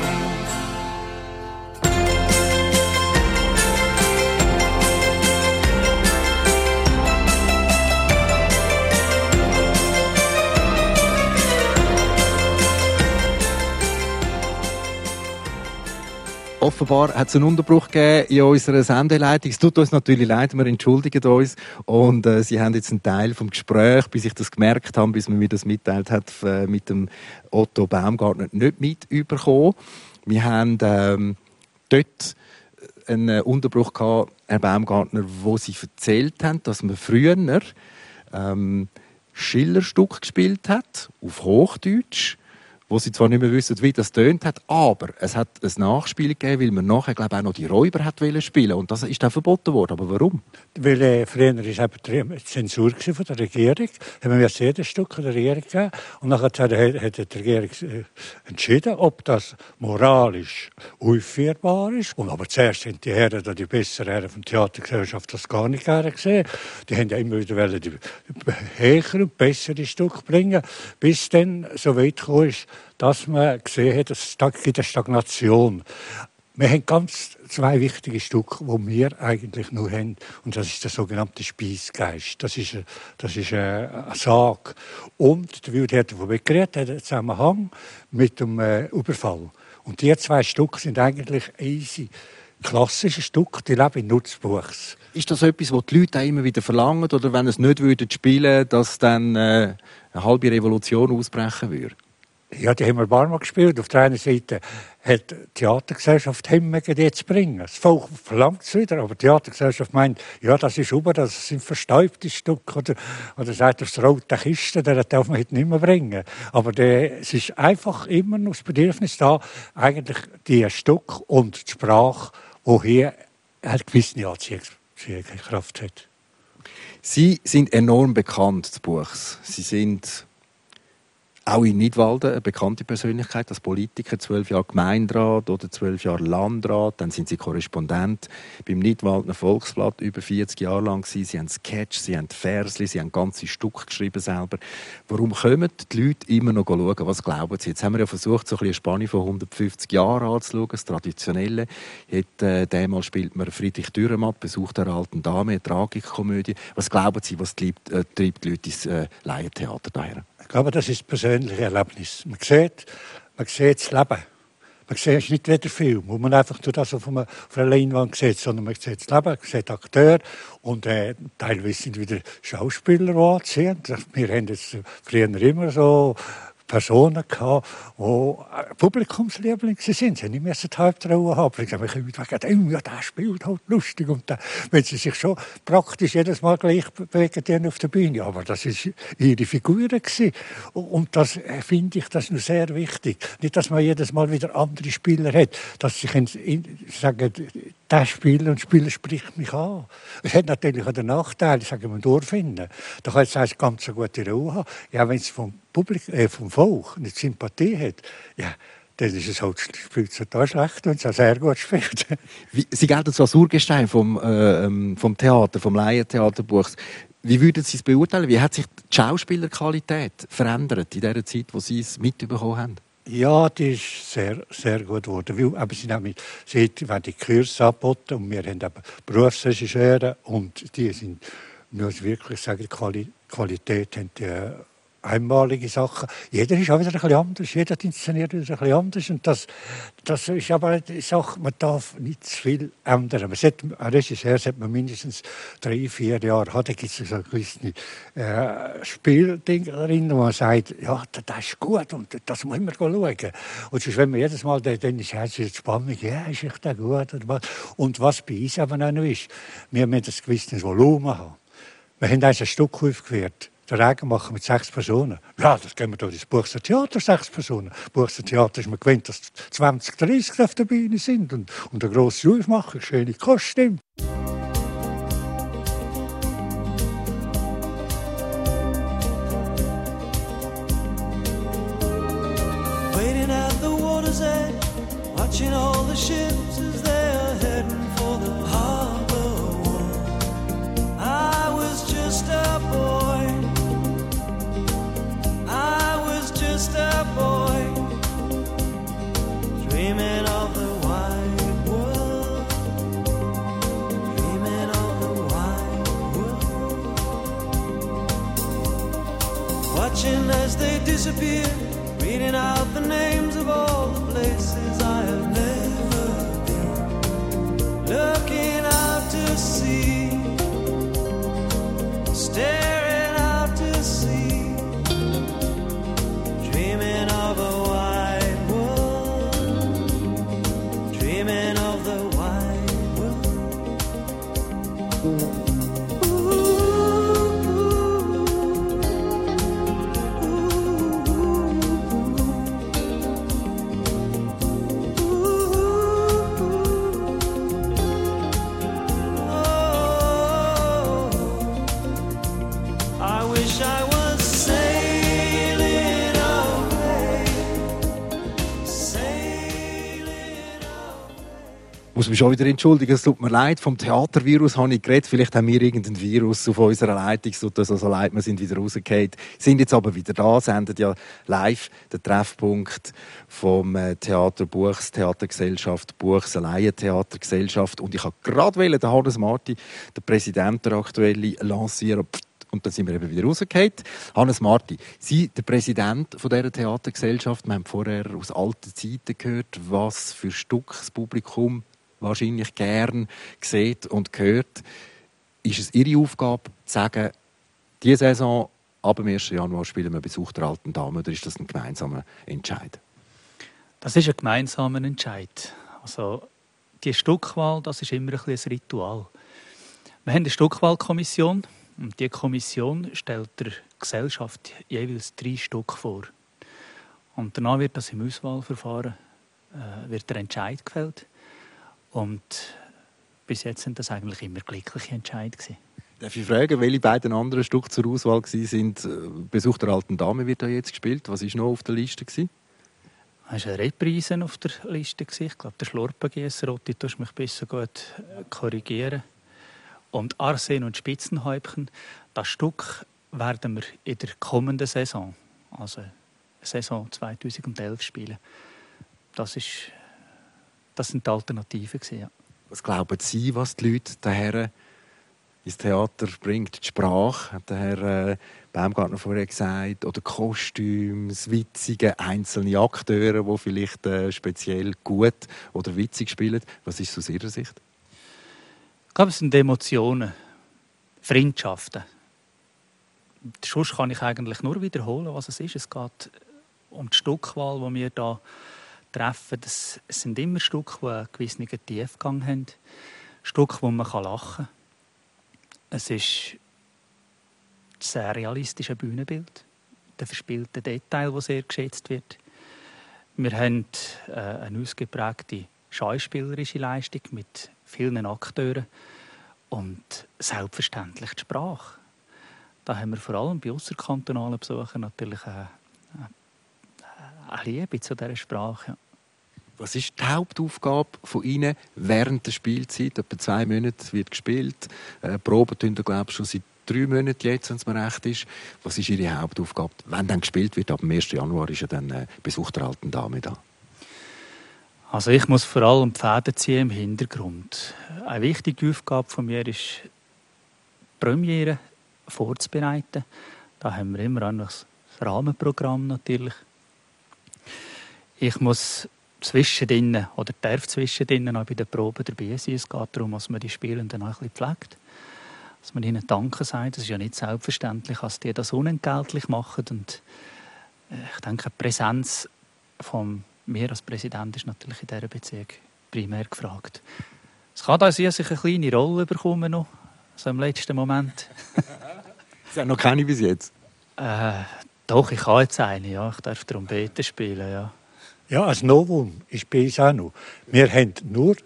Offenbar hat es einen Unterbruch gegeben in unserer Sendeleitung. Es tut uns natürlich leid, wir entschuldigen uns. Und Sie haben jetzt einen Teil vom Gespräch, bis ich das gemerkt habe, bis man mir das mitteilt hat, mit dem Otto Baumgartner nicht mitbekommen. Wir haben dort einen Unterbruch gehabt, Herr Baumgartner, wo Sie erzählt haben, dass man früher Schillerstück gespielt hat, auf Hochdeutsch, wo sie zwar nicht mehr wissen, wie das tönt hat, aber es hat ein Nachspiel gegeben, weil man nachher, glaube ich, auch noch die Räuber hat spielen, und das ist dann verboten worden. Aber warum? Weil früher war eben Zensur von der Regierung. Haben wir jedes Stück der Regierung gegeben. Und nachher hat die Regierung entschieden, ob das moralisch aufführbar ist. Und aber zuerst sind die Herren, die besseren Herren von der Theatergesellschaft, das gar nicht gerne gesehen. Die haben ja immer wieder die höhere und bessere Stücke bringen, bis dann so weit gekommen ist, dass man gesehen hat, dass es gibt eine Stagnation. Wir haben ganz zwei wichtige Stücke, die wir eigentlich nur haben. Und das ist der sogenannte Speisgeist. Das ist eine Sage. Und der Wildherr von Beckeret hat einen Zusammenhang mit dem Überfall. Und die zwei Stücke sind eigentlich easy. Klassische Stücke, die leben in Nutzbuchs. Ist das etwas, was die Leute auch immer wieder verlangen? Oder wenn es nicht spielen würden, dass dann eine halbe Revolution ausbrechen würde? Ja, die haben wir ein paar Mal gespielt. Auf der einen Seite hat die Theatergesellschaft Hemmungen, die zu bringen. Das Volk verlangt es wieder, aber die Theatergesellschaft meint, ja, das ist super, das sind verstäubte Stücke. Oder sagt das rote Kiste, den darf man heute nicht mehr bringen. Aber es ist einfach immer noch das Bedürfnis da, eigentlich die Stücke und die Sprache, die hier eine gewisse Anziehungskraft hat. Sie sind enorm bekannt, das Buchs. Sie sind auch in Nidwalden eine bekannte Persönlichkeit als Politiker, 12 Jahre Gemeinderat oder 12 Jahre Landrat. Dann sind Sie Korrespondent beim Nidwaldner Volksblatt über 40 Jahre lang gewesen. Sie haben Sketch, Sie haben Versli, Sie haben ganze Stück geschrieben selber. Warum kommen die Leute immer noch schauen? Was glauben Sie? Jetzt haben wir ja versucht, so ein bisschen eine Spanne von 150 Jahren anzuschauen, das Traditionelle. Einmal spielt man Friedrich Dürrenmatt, besucht einer alten Dame, eine Tragikkomödie. Was glauben Sie, was treibt die Leute ins Laientheater daher? Ich glaube, das ist das persönliche Erlebnis. Man sieht das Leben. Man sieht es nicht wie der Film, wo man einfach nur das auf einer Leinwand sieht, sondern man sieht das Leben, man sieht Akteure und teilweise sind wieder Schauspieler, die anziehen. Wir haben jetzt früher immer so Personen gehabt, die Publikumslieblinge sind. Sie nicht mehr die Hauptrolle haben. Ich habe gesagt, ja, der spielt halt lustig. Und wenn sie sich schon praktisch jedes Mal gleich bewegen auf der Bühne. Aber das war ihre Figur gewesen. Und das finde ich, das ist noch sehr wichtig. Nicht, dass man jedes Mal wieder andere Spieler hat. Dass sie sagen, der Spieler spricht mich an. Es hat natürlich auch den Nachteil, sagen wir, durchfinden. Da kann es eine ganz gute Ruhe haben. Ja, wenn es vom Volk nicht Sympathie hat, ja, dann ist es halt, spielt es da schlecht und es auch sehr gut spielt. Sie gelten so als Urgestein vom Theater, vom Laientheaterbuchs. Wie würden Sie es beurteilen? Wie hat sich die Schauspielerqualität verändert in der Zeit, wo Sie es mitbekommen haben? Ja, die ist sehr, sehr gut geworden. Aber sie werden die Kurse angeboten und wir haben eben Berufsregisseure und die sind, muss wirklich sagen, die Qualität haben die einmalige Sachen. Jeder ist auch wieder ein bisschen anders, jeder inszeniert wieder ein bisschen anders und das ist aber eine Sache, man darf nicht zu viel ändern. Ein Regisseur sollte man mindestens 3-4 Jahre haben, da gibt es so ein gewisses Spielding drin, wo man sagt, ja, das ist gut und das muss man schauen. Und sonst, wenn man jedes Mal, dann ist die Spannung, ja, ist echt gut und was bei uns aber auch noch ist, wir müssen ein gewisses Volumen haben. Wir haben ein Stück aufgeführt. Den Regen machen mit 6 Personen. Ja, das gehen wir durch das Buchser Theater, 6 Personen. Buchser Theater ist man gewöhnt, dass 20, 30 auf der Bühne sind und eine grosse Aufmachung, schöne Kostüme. Waiting at the water's edge, watching all the ships as they are heading for the harbor wall. I was just a boy. Just a boy, dreaming of the wide world, dreaming of the wide world. Watching as they disappear, reading out the names of all the places I have never been. Looking out to sea, staring out to sea. Dreaming of a wide world, dreaming of the wide world. I wish I was sailing away. Ich muss mich schon wieder entschuldigen, es tut mir leid, vom Theatervirus habe ich geredet. Vielleicht haben wir irgendein Virus auf unserer Leitung, sodass so leid wir sind wieder rausgefallen. Sind jetzt aber wieder da, senden ja live den Treffpunkt vom Theater Buchs, Theatergesellschaft Buchs, Laientheatergesellschaft. Und ich habe gerade den Hannes Marti, den Präsidenten der aktuellen, lancieren. Und dann sind wir eben wieder rausgefallen. Hannes Marti, Sie, der Präsident dieser Theatergesellschaft, wir haben vorher aus alten Zeiten gehört, was für Stück das Publikum wahrscheinlich gern sieht und hört. Ist es Ihre Aufgabe, zu sagen, diese Saison, ab dem 1. Januar spielen wir Besuch der alten Dame, oder ist das ein gemeinsamer Entscheid? Das ist ein gemeinsamer Entscheid. Also, die Stückwahl, das ist immer ein Ritual. Wir haben eine Stückwahlkommission. Und diese Kommission stellt der Gesellschaft jeweils 3 Stück vor. Und danach wird das im Auswahlverfahren wird der Entscheid gefällt. Und bis jetzt sind das eigentlich immer glückliche Entscheide gewesen. Darf ich fragen, welche beiden anderen Stücke zur Auswahl waren? Besuch der alten Dame wird da jetzt gespielt. Was war noch auf der Liste? Es war eine Reprise auf der Liste. Ich glaube, der Schlorpengießer, Rotti, du mich besser gut korrigieren. Und Arsen und Spitzenhäubchen, das Stück werden wir in der kommenden Saison, also Saison 2011, spielen. Das sind die Alternativen. Ja. Was glauben Sie, was die Leute daher ins Theater bringt? Die Sprache, hat der Herr Baumgartner vorher gesagt, oder Kostüme, das Witzige, einzelne Akteure, die vielleicht speziell gut oder witzig spielen. Was ist aus Ihrer Sicht? Ich glaube, es sind Emotionen, Freundschaften. Sonst kann ich eigentlich nur wiederholen, was es ist. Es geht um die Stückwahl, die wir hier treffen. Es sind immer Stücke, die einen gewissen Tiefgang haben. Stücke, wo man lachen kann. Es ist das sehr realistische Bühnenbild, der verspielte Detail, der sehr geschätzt wird. Wir haben eine ausgeprägte schauspielerische Leistung mit vielen Akteuren und selbstverständlich die Sprache. Da haben wir vor allem bei ausserkantonalen Besuchern natürlich eine Liebe zu dieser Sprache. Ja. Was ist die Hauptaufgabe von Ihnen während der Spielzeit? Etwa 2 Monate wird gespielt. Proben tun, glaube ich, schon seit 3 Monaten jetzt, wenn es mir recht ist. Was ist Ihre Hauptaufgabe? Wenn dann gespielt wird, ab dem 1. Januar ist ja dann Besuch der alten Dame da. Also ich muss vor allem die Fäden ziehen im Hintergrund. Eine wichtige Aufgabe von mir ist, Premiere vorzubereiten. Da haben wir immer ein Rahmenprogramm natürlich. Ich muss zwischendrin oder darf zwischendrin auch bei den Proben dabei sein. Es geht darum, dass man die Spielenden auch ein bisschen pflegt. Dass man ihnen Danke sagt. Das ist ja nicht selbstverständlich, dass die das unentgeltlich machen. Und ich denke, die Präsenz von mir als Präsident ist natürlich in dieser Beziehung primär gefragt. Es kann da sein, dass ich eine kleine Rolle bekomme noch, so im letzten Moment. Sie haben noch keine bis jetzt? Doch, ich habe jetzt eine. Ja. Ich darf Trompete spielen, ja. Ja, als Novum ist bei uns auch noch. Wir haben nur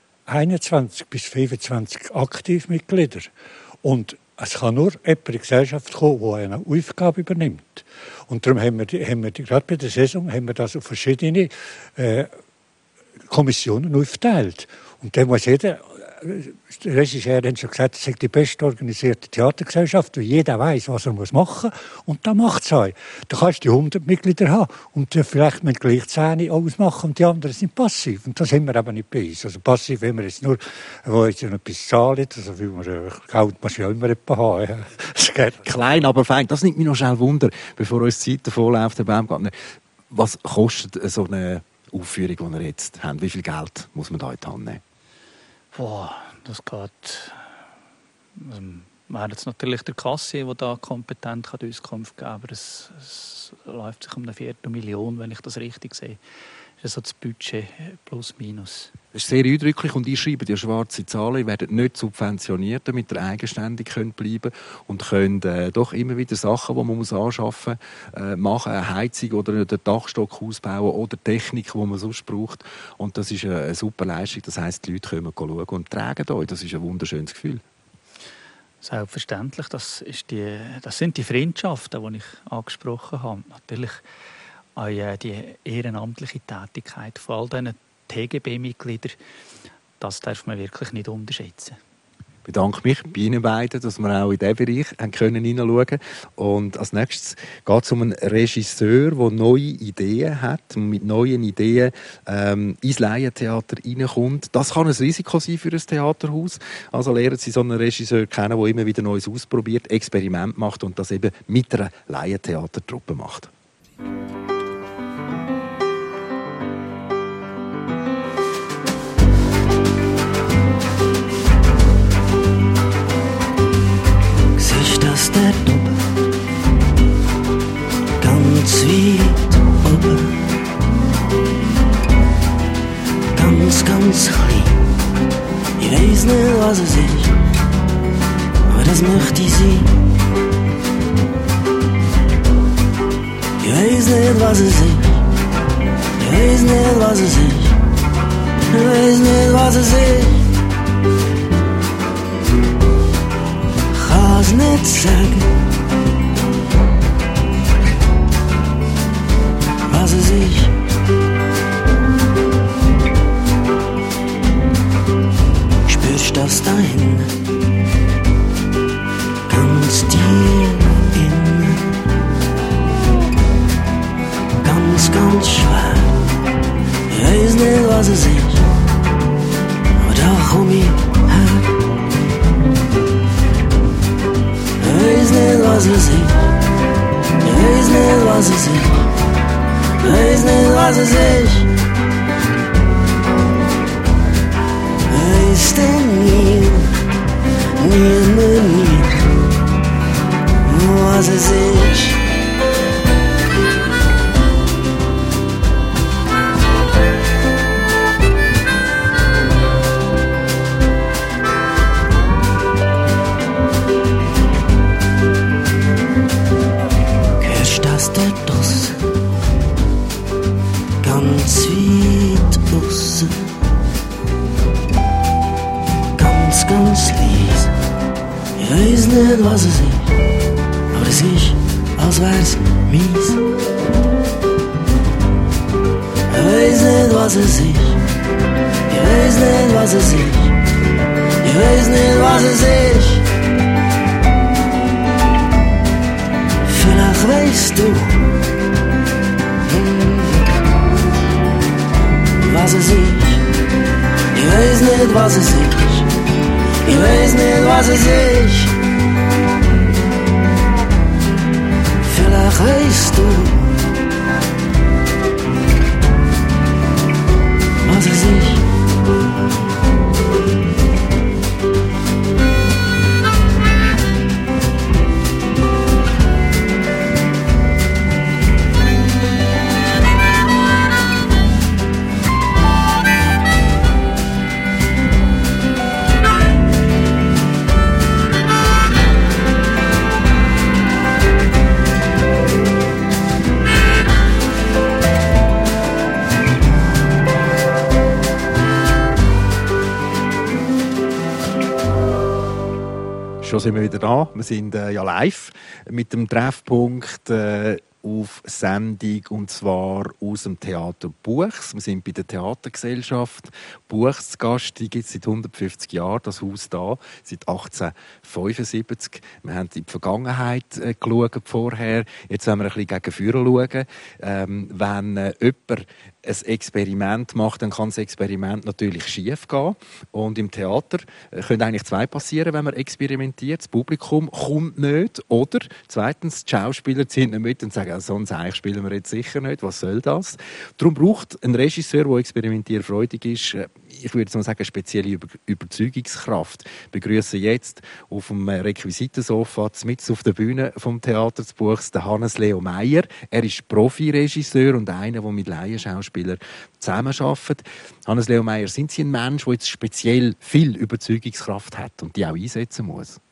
21 bis 25 Aktivmitglieder. Und es kann nur jemand in die Gesellschaft kommen, der eine Aufgabe übernimmt. Und darum haben wir gerade bei der Saison haben wir das auf verschiedene Kommissionen aufgeteilt. Und dann muss jeder, der Regisseur hat schon gesagt, es ist die bestorganisierte Theatergesellschaft, wo jeder weiß, was er machen muss. Und da macht es auch. Da kannst du die 100 Mitglieder haben und vielleicht mit gleich 10 ausmachen und die anderen sind passiv. Und das haben wir aber nicht bei uns. Also passiv haben wir jetzt nur, wo jetzt noch etwas zahlen, also wie man Geld muss ja immer jemanden haben. Klein, aber fein. Das nimmt mich noch schnell Wunder, bevor uns die Zeit davonläuft, Herr Baumgartner. Was kostet so eine Aufführung, die wir jetzt haben? Wie viel Geld muss man da in die Hand nehmen? Boah, das geht. Wäre jetzt natürlich der Kassier, der da kompetent Auskunft geben kann, aber es läuft sich um 1 Viertelmillion, wenn ich das richtig sehe. Das ist so das Budget plus minus. Das ist sehr eindrücklich und ich schreibe ja schwarze Zahlen. Ihr werdet nicht subventioniert, damit ihr eigenständig bleiben könnt und könnt doch immer wieder Sachen, die man anschaffen muss, machen, eine Heizung oder den Dachstock ausbauen oder Technik, die man sonst braucht. Und das ist eine super Leistung. Das heisst, die Leute kommen schauen und tragen euch. Das ist ein wunderschönes Gefühl. Selbstverständlich. Das sind die Freundschaften, die ich angesprochen habe. Natürlich auch die ehrenamtliche Tätigkeit von all diesen TGB-Mitgliedern, das darf man wirklich nicht unterschätzen. Ich bedanke mich bei Ihnen beiden, dass wir auch in diesen Bereich hineinschauen können. Und als nächstes geht es um einen Regisseur, der neue Ideen hat und mit neuen Ideen ins Laientheater reinkommt. Das kann ein Risiko sein für ein Theaterhaus. Also lernen Sie so einen Regisseur kennen, der immer wieder Neues ausprobiert, Experiment macht und das eben mit einer Laientheatertruppe macht. Dass der Doppel ganz weit oben, ganz, ganz klein. Ich weiss nicht, was es ist, aber das möchte ich sein. Ich weiss nicht, was es ist, ich weiss nicht, was es ist, ich weiss nicht, was es ist. Kann's nicht sagen, was es ist. Spürst das da hinten, ganz tief innen, ganz, ganz schwer. Ich weiß nicht, was es ist, aber da komm ich her. Ich weiß nicht, was es ist. Ich weiß nicht, was es ist. Ich weiß nicht, was es ist. Weißt du nie, was es ist. Ganz weit aussen, ganz, ganz leise. Ich weiss nicht, was es ist, aber es ist, als wär's mies. Ich weiß nicht, was es ist. Ich weiß nicht, was es ist. Ich weiß nicht, was es ist. Vielleicht weißt du, was es ist. Ich weiß nicht, was es ist. Ich weiß nicht, was es ist. Vielleicht weißt du, was es ist. Schon sind wir wieder da. Wir sind ja live mit dem Treffpunkt auf Sendung, und zwar aus dem Theater Buchs. Wir sind bei der Theatergesellschaft Buchs zu Gast. Die gibt es seit 150 Jahren, das Haus da, seit 1875. Wir haben in die Vergangenheit geschaut vorher. Jetzt wollen wir ein bisschen gegen vorne schauen. Wenn jemand ein Experiment macht, dann kann das Experiment natürlich schief gehen. Und im Theater können eigentlich zwei passieren, wenn man experimentiert. Das Publikum kommt nicht. Oder zweitens, die Schauspieler ziehen nicht mit und sagen, so ein Seich spielen wir jetzt sicher nicht. Was soll das? Darum braucht ein Regisseur, der experimentierfreudig ist, ich würde mal sagen, eine spezielle Überzeugungskraft. Ich begrüße jetzt auf dem Requisitensofa mitten auf der Bühne vom Theater zu Buchs den Hannes-Leo Meyer. Er ist Profi-Regisseur und einer, der mit Laienschauspielern zusammenarbeitet. Hannes-Leo Meyer, sind Sie ein Mensch, der jetzt speziell viel Überzeugungskraft hat und die auch einsetzen muss?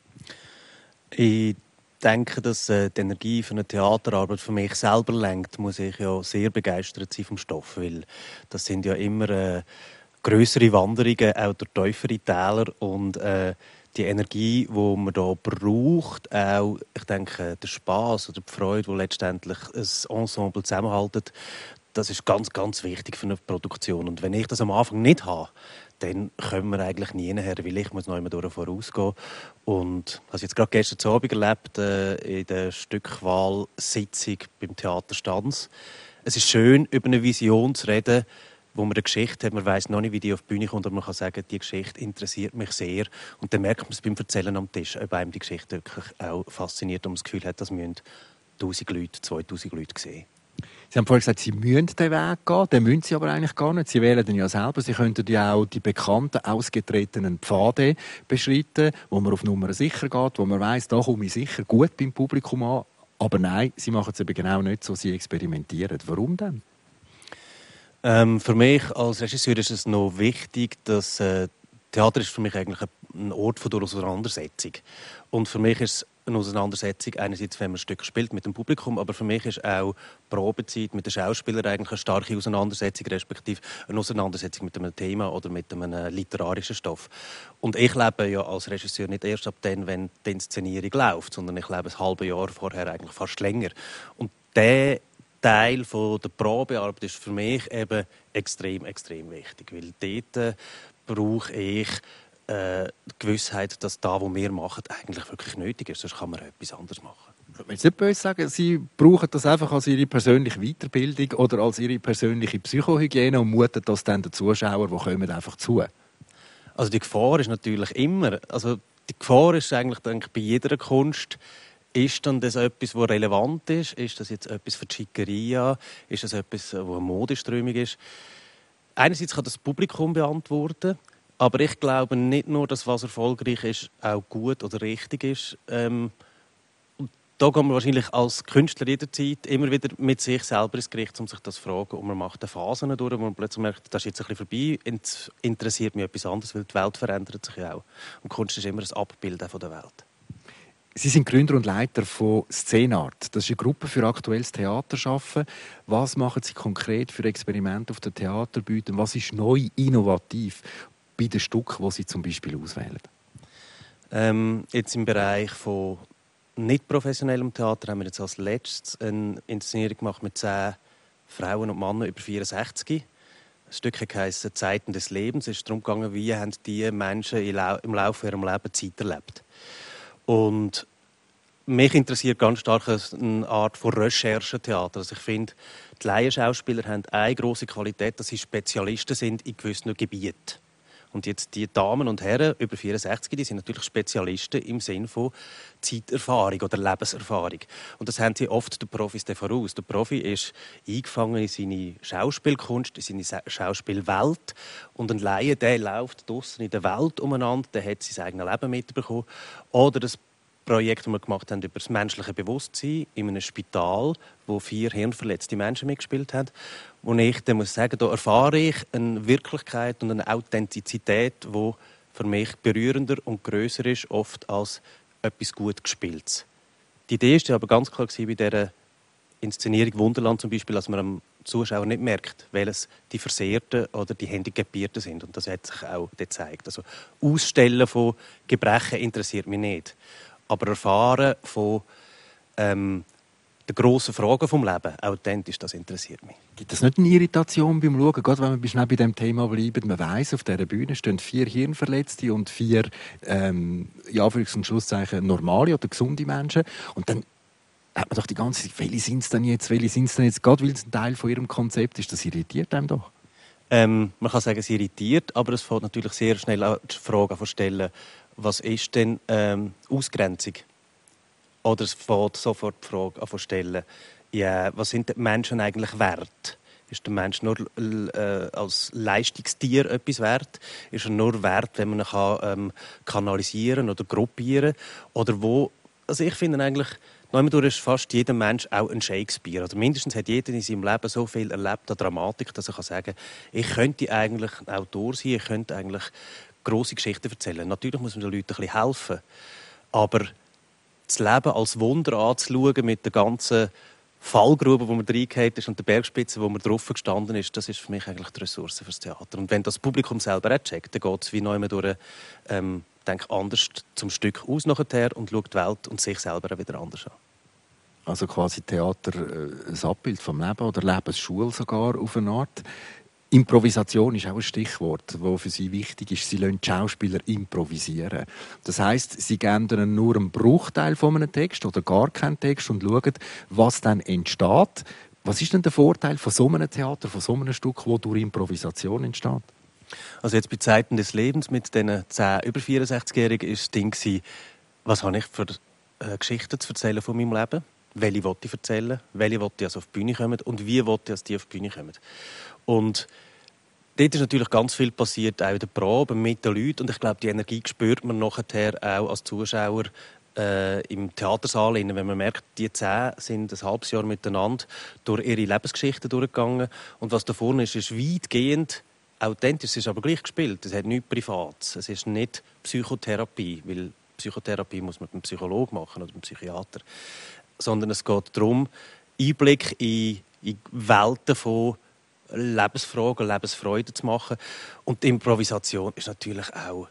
Ich denke, dass die Energie für eine Theaterarbeit für mich selber lenkt, muss ich ja sehr begeistert sein vom Stoff, weil das sind ja immer grössere Wanderungen, auch durch tiefere Täler, und die Energie, die man da braucht, auch, ich denke, der Spass oder die Freude, die letztendlich ein Ensemble zusammenhaltet, das ist ganz, ganz wichtig für eine Produktion. Und wenn ich das am Anfang nicht habe, dann können wir eigentlich nie her, weil ich muss noch immer vorausgehen. Und was ich jetzt gerade gestern Abend erlebt in der Stückwahlsitzung beim Theater Stanz. Es ist schön, über eine Vision zu reden, wo man eine Geschichte hat, man weiss noch nicht, wie die auf die Bühne kommt, aber man kann sagen, die Geschichte interessiert mich sehr. Und dann merkt man es beim Erzählen am Tisch, ob einem die Geschichte wirklich auch fasziniert und man das Gefühl hat, das müssen 1000 Leute, 2000 Leute sehen. Sie haben vorhin gesagt, Sie müssen den Weg gehen, den müssen Sie aber eigentlich gar nicht. Sie wählen den ja selber. Sie könnten ja auch die bekannten, ausgetretenen Pfade beschreiten, wo man auf Nummer sicher geht, wo man weiss, da komme ich sicher gut beim Publikum an. Aber nein, Sie machen es eben genau nicht so, Sie experimentieren. Warum denn? Für mich als Regisseur ist es noch wichtig, dass Theater ist für mich eigentlich ein Ort von Auseinandersetzung. Und für mich ist es eine Auseinandersetzung einerseits, wenn man ein Stück spielt mit dem Publikum, aber für mich ist auch Probezeit mit den Schauspielern eigentlich eine starke Auseinandersetzung, respektive eine Auseinandersetzung mit einem Thema oder mit einem literarischen Stoff. Und ich lebe ja als Regisseur nicht erst ab dann, wenn die Inszenierung läuft, sondern ich lebe ein halbes Jahr vorher, eigentlich fast länger. Und der Teil von der Probearbeit ist für mich eben extrem, extrem wichtig, weil dort brauche ich die Gewissheit, dass das, was wir machen, eigentlich wirklich nötig ist. Sonst kann man etwas anderes machen. Wenn Sie nicht böse sagen, Sie brauchen das einfach als Ihre persönliche Weiterbildung oder als Ihre persönliche Psychohygiene und muten das dann den Zuschauern, die kommen, einfach zu? Also die Gefahr ist natürlich immer, also die Gefahr ist eigentlich, denke ich, bei jeder Kunst, ist dann das etwas, was relevant ist? Ist das jetzt etwas für die Schickeria? Ist das etwas, was eine Modeströmung ist? Einerseits kann das Publikum beantworten, aber ich glaube nicht nur, dass was erfolgreich ist, auch gut oder richtig ist. Und da geht man wahrscheinlich als Künstler jederzeit immer wieder mit sich selber ins Gericht, um sich das zu fragen. Und man macht eine Phase durch, wo man plötzlich merkt, das ist jetzt ein bisschen vorbei, jetzt interessiert mich etwas anderes, weil die Welt verändert sich ja auch. Und Kunst ist immer ein Abbild von der Welt. Sie sind Gründer und Leiter von Szenart. Das ist eine Gruppe für aktuelles Theaterschaffen. Was machen Sie konkret für Experimente auf der Theaterbühne? Was ist neu, innovativ bei den Stücken, die Sie zum Beispiel auswählen? Jetzt im Bereich von nicht professionellem Theater haben wir jetzt als letztes eine Inszenierung gemacht mit 10 Frauen und Männer über 64. Das Stück heisst «Zeiten des Lebens». Es ist darum gegangen, wie haben die Menschen im Laufe ihres Lebens Zeit erlebt. Und mich interessiert ganz stark eine Art von Recherchetheater. Also ich finde, die Laienschauspieler haben eine grosse Qualität, dass sie Spezialisten sind in gewissen Gebieten. Und jetzt die Damen und Herren über 64, die sind natürlich Spezialisten im Sinne von Zeiterfahrung oder Lebenserfahrung. Und das haben sie oft den Profis voraus. Der Profi ist eingefangen in seine Schauspielkunst, in seine Schauspielwelt. Und ein Laie, der läuft draussen in der Welt umeinander, der hat sein eigenes Leben mitbekommen. Oder das Projekt, das wir gemacht haben über das menschliche Bewusstsein in einem Spital, wo 4 hirnverletzte Menschen mitgespielt haben. Wo ich dann muss sagen, da erfahre ich eine Wirklichkeit und eine Authentizität, die für mich berührender und grösser ist, oft als etwas gut Gespieltes. Die Idee war aber ganz klar bei dieser Inszenierung Wunderland zum Beispiel, dass man am Zuschauer nicht merkt, welches die Versehrten oder die Handicapierten sind. Und das hat sich auch gezeigt. Also Ausstellen von Gebrechen interessiert mich nicht. Aber erfahren von den grossen Fragen vom Leben, authentisch, das interessiert mich. Gibt es nicht eine Irritation beim Schauen, gerade wenn wir schnell bei diesem Thema bleiben? Man weiss, auf dieser Bühne stehen 4 Hirnverletzte und 4, in Anführungs- und Schlusszeichen, normale oder gesunde Menschen. Und dann hat man doch die ganze Zeit, welche sind es denn jetzt, gerade weil es ein Teil von ihrem Konzept ist. Das irritiert einem doch. Man kann sagen, es irritiert, aber es fällt natürlich sehr schnell auch die Frage an stellen, was ist denn Ausgrenzung? Oder es fällt sofort die Frage an stellen, ja, was sind die Menschen eigentlich wert? Ist der Mensch nur als Leistungstier etwas wert? Ist er nur wert, wenn man ihn kanalisieren oder gruppieren kann? Oder wo? Also ich finde eigentlich, neunmal ist fast jeder Mensch auch ein Shakespeare. Oder mindestens hat jeder in seinem Leben so viel erlebt an Dramatik, dass er sagen kann, ich könnte eigentlich ein Autor sein, ich könnte eigentlich grosse Geschichten erzählen. Natürlich muss man den Leuten ein bisschen helfen. Aber das Leben als Wunder anzuschauen mit der ganzen Fallgrube, wo man reingeht ist und der Bergspitze, wo man drauf gestanden ist, das ist für mich eigentlich die Ressource fürs Theater. Und wenn das Publikum selber auch checkt, dann geht es wie neu durch, anders zum Stück aus nachher und schaut die Welt und sich selber auch wieder anders an. Also quasi Theater ein Abbild vom Leben oder Lebensschule sogar auf eine Art. Improvisation ist auch ein Stichwort, das für Sie wichtig ist. Sie lassen die Schauspieler improvisieren. Das heisst, Sie geben ihnen nur einen Bruchteil von einem Text oder gar keinen Text und schauen, was dann entsteht. Was ist denn der Vorteil von so einem Theater, von so einem Stück, das durch Improvisation entsteht? Also jetzt bei Zeiten des Lebens mit diesen 10 über 64-Jährigen war das Ding, was habe ich für Geschichten zu erzählen von meinem Leben? Welche will ich erzählen? Welche will ich also auf die Bühne kommen? Und wie will ich, dass die auf die Bühne kommen? Und dort ist natürlich ganz viel passiert, auch in der Probe mit den Leuten. Und ich glaube, die Energie spürt man nachher auch als Zuschauer im Theatersaal. Wenn man merkt, die 10 sind ein halbes Jahr miteinander durch ihre Lebensgeschichten durchgegangen. Und was da vorne ist weitgehend authentisch. Es ist aber gleich gespielt. Es hat nichts Privates. Es ist nicht Psychotherapie, weil Psychotherapie muss man mit einem Psychologen machen oder einem Psychiater. Sondern es geht darum, Einblick in Welten von Lebensfragen, Lebensfreude zu machen. Und die Improvisation ist natürlich auch...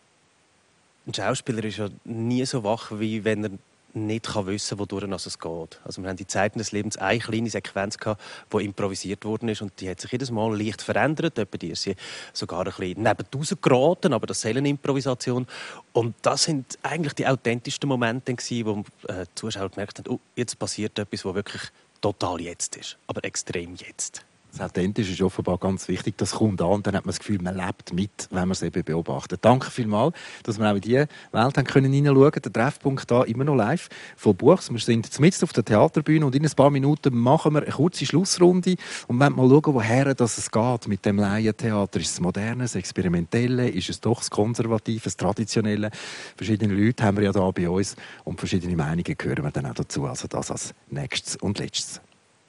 Ein Schauspieler ist ja nie so wach, wie wenn er nicht wissen kann, wodurch es geht. Also wir haben die Zeiten des Lebens eine kleine Sequenz gehabt, die improvisiert worden ist und die hat sich jedes Mal leicht verändert. Etwa die ist sie sogar ein bisschen nebendraus geraten, aber das ist eine Improvisation. Und das sind eigentlich die authentischsten Momente, wo die Zuschauer gemerkt haben, jetzt passiert etwas, was wirklich total jetzt ist, aber extrem jetzt. Das Authentische ist offenbar ganz wichtig. Das kommt an und dann hat man das Gefühl, man lebt mit, wenn man es eben beobachtet. Danke vielmals, dass wir auch in diese Welt hineinschauen können. Der Treffpunkt hier immer noch live von Buchs. Wir sind mitten auf der Theaterbühne und in ein paar Minuten machen wir eine kurze Schlussrunde und wollen mal schauen, woher es geht mit dem Laientheater. Ist es moderne, das experimentelle? Ist es doch das konservative, das traditionelle? Verschiedene Leute haben wir ja da bei uns und verschiedene Meinungen hören wir dann auch dazu. Also das als nächstes und letztes.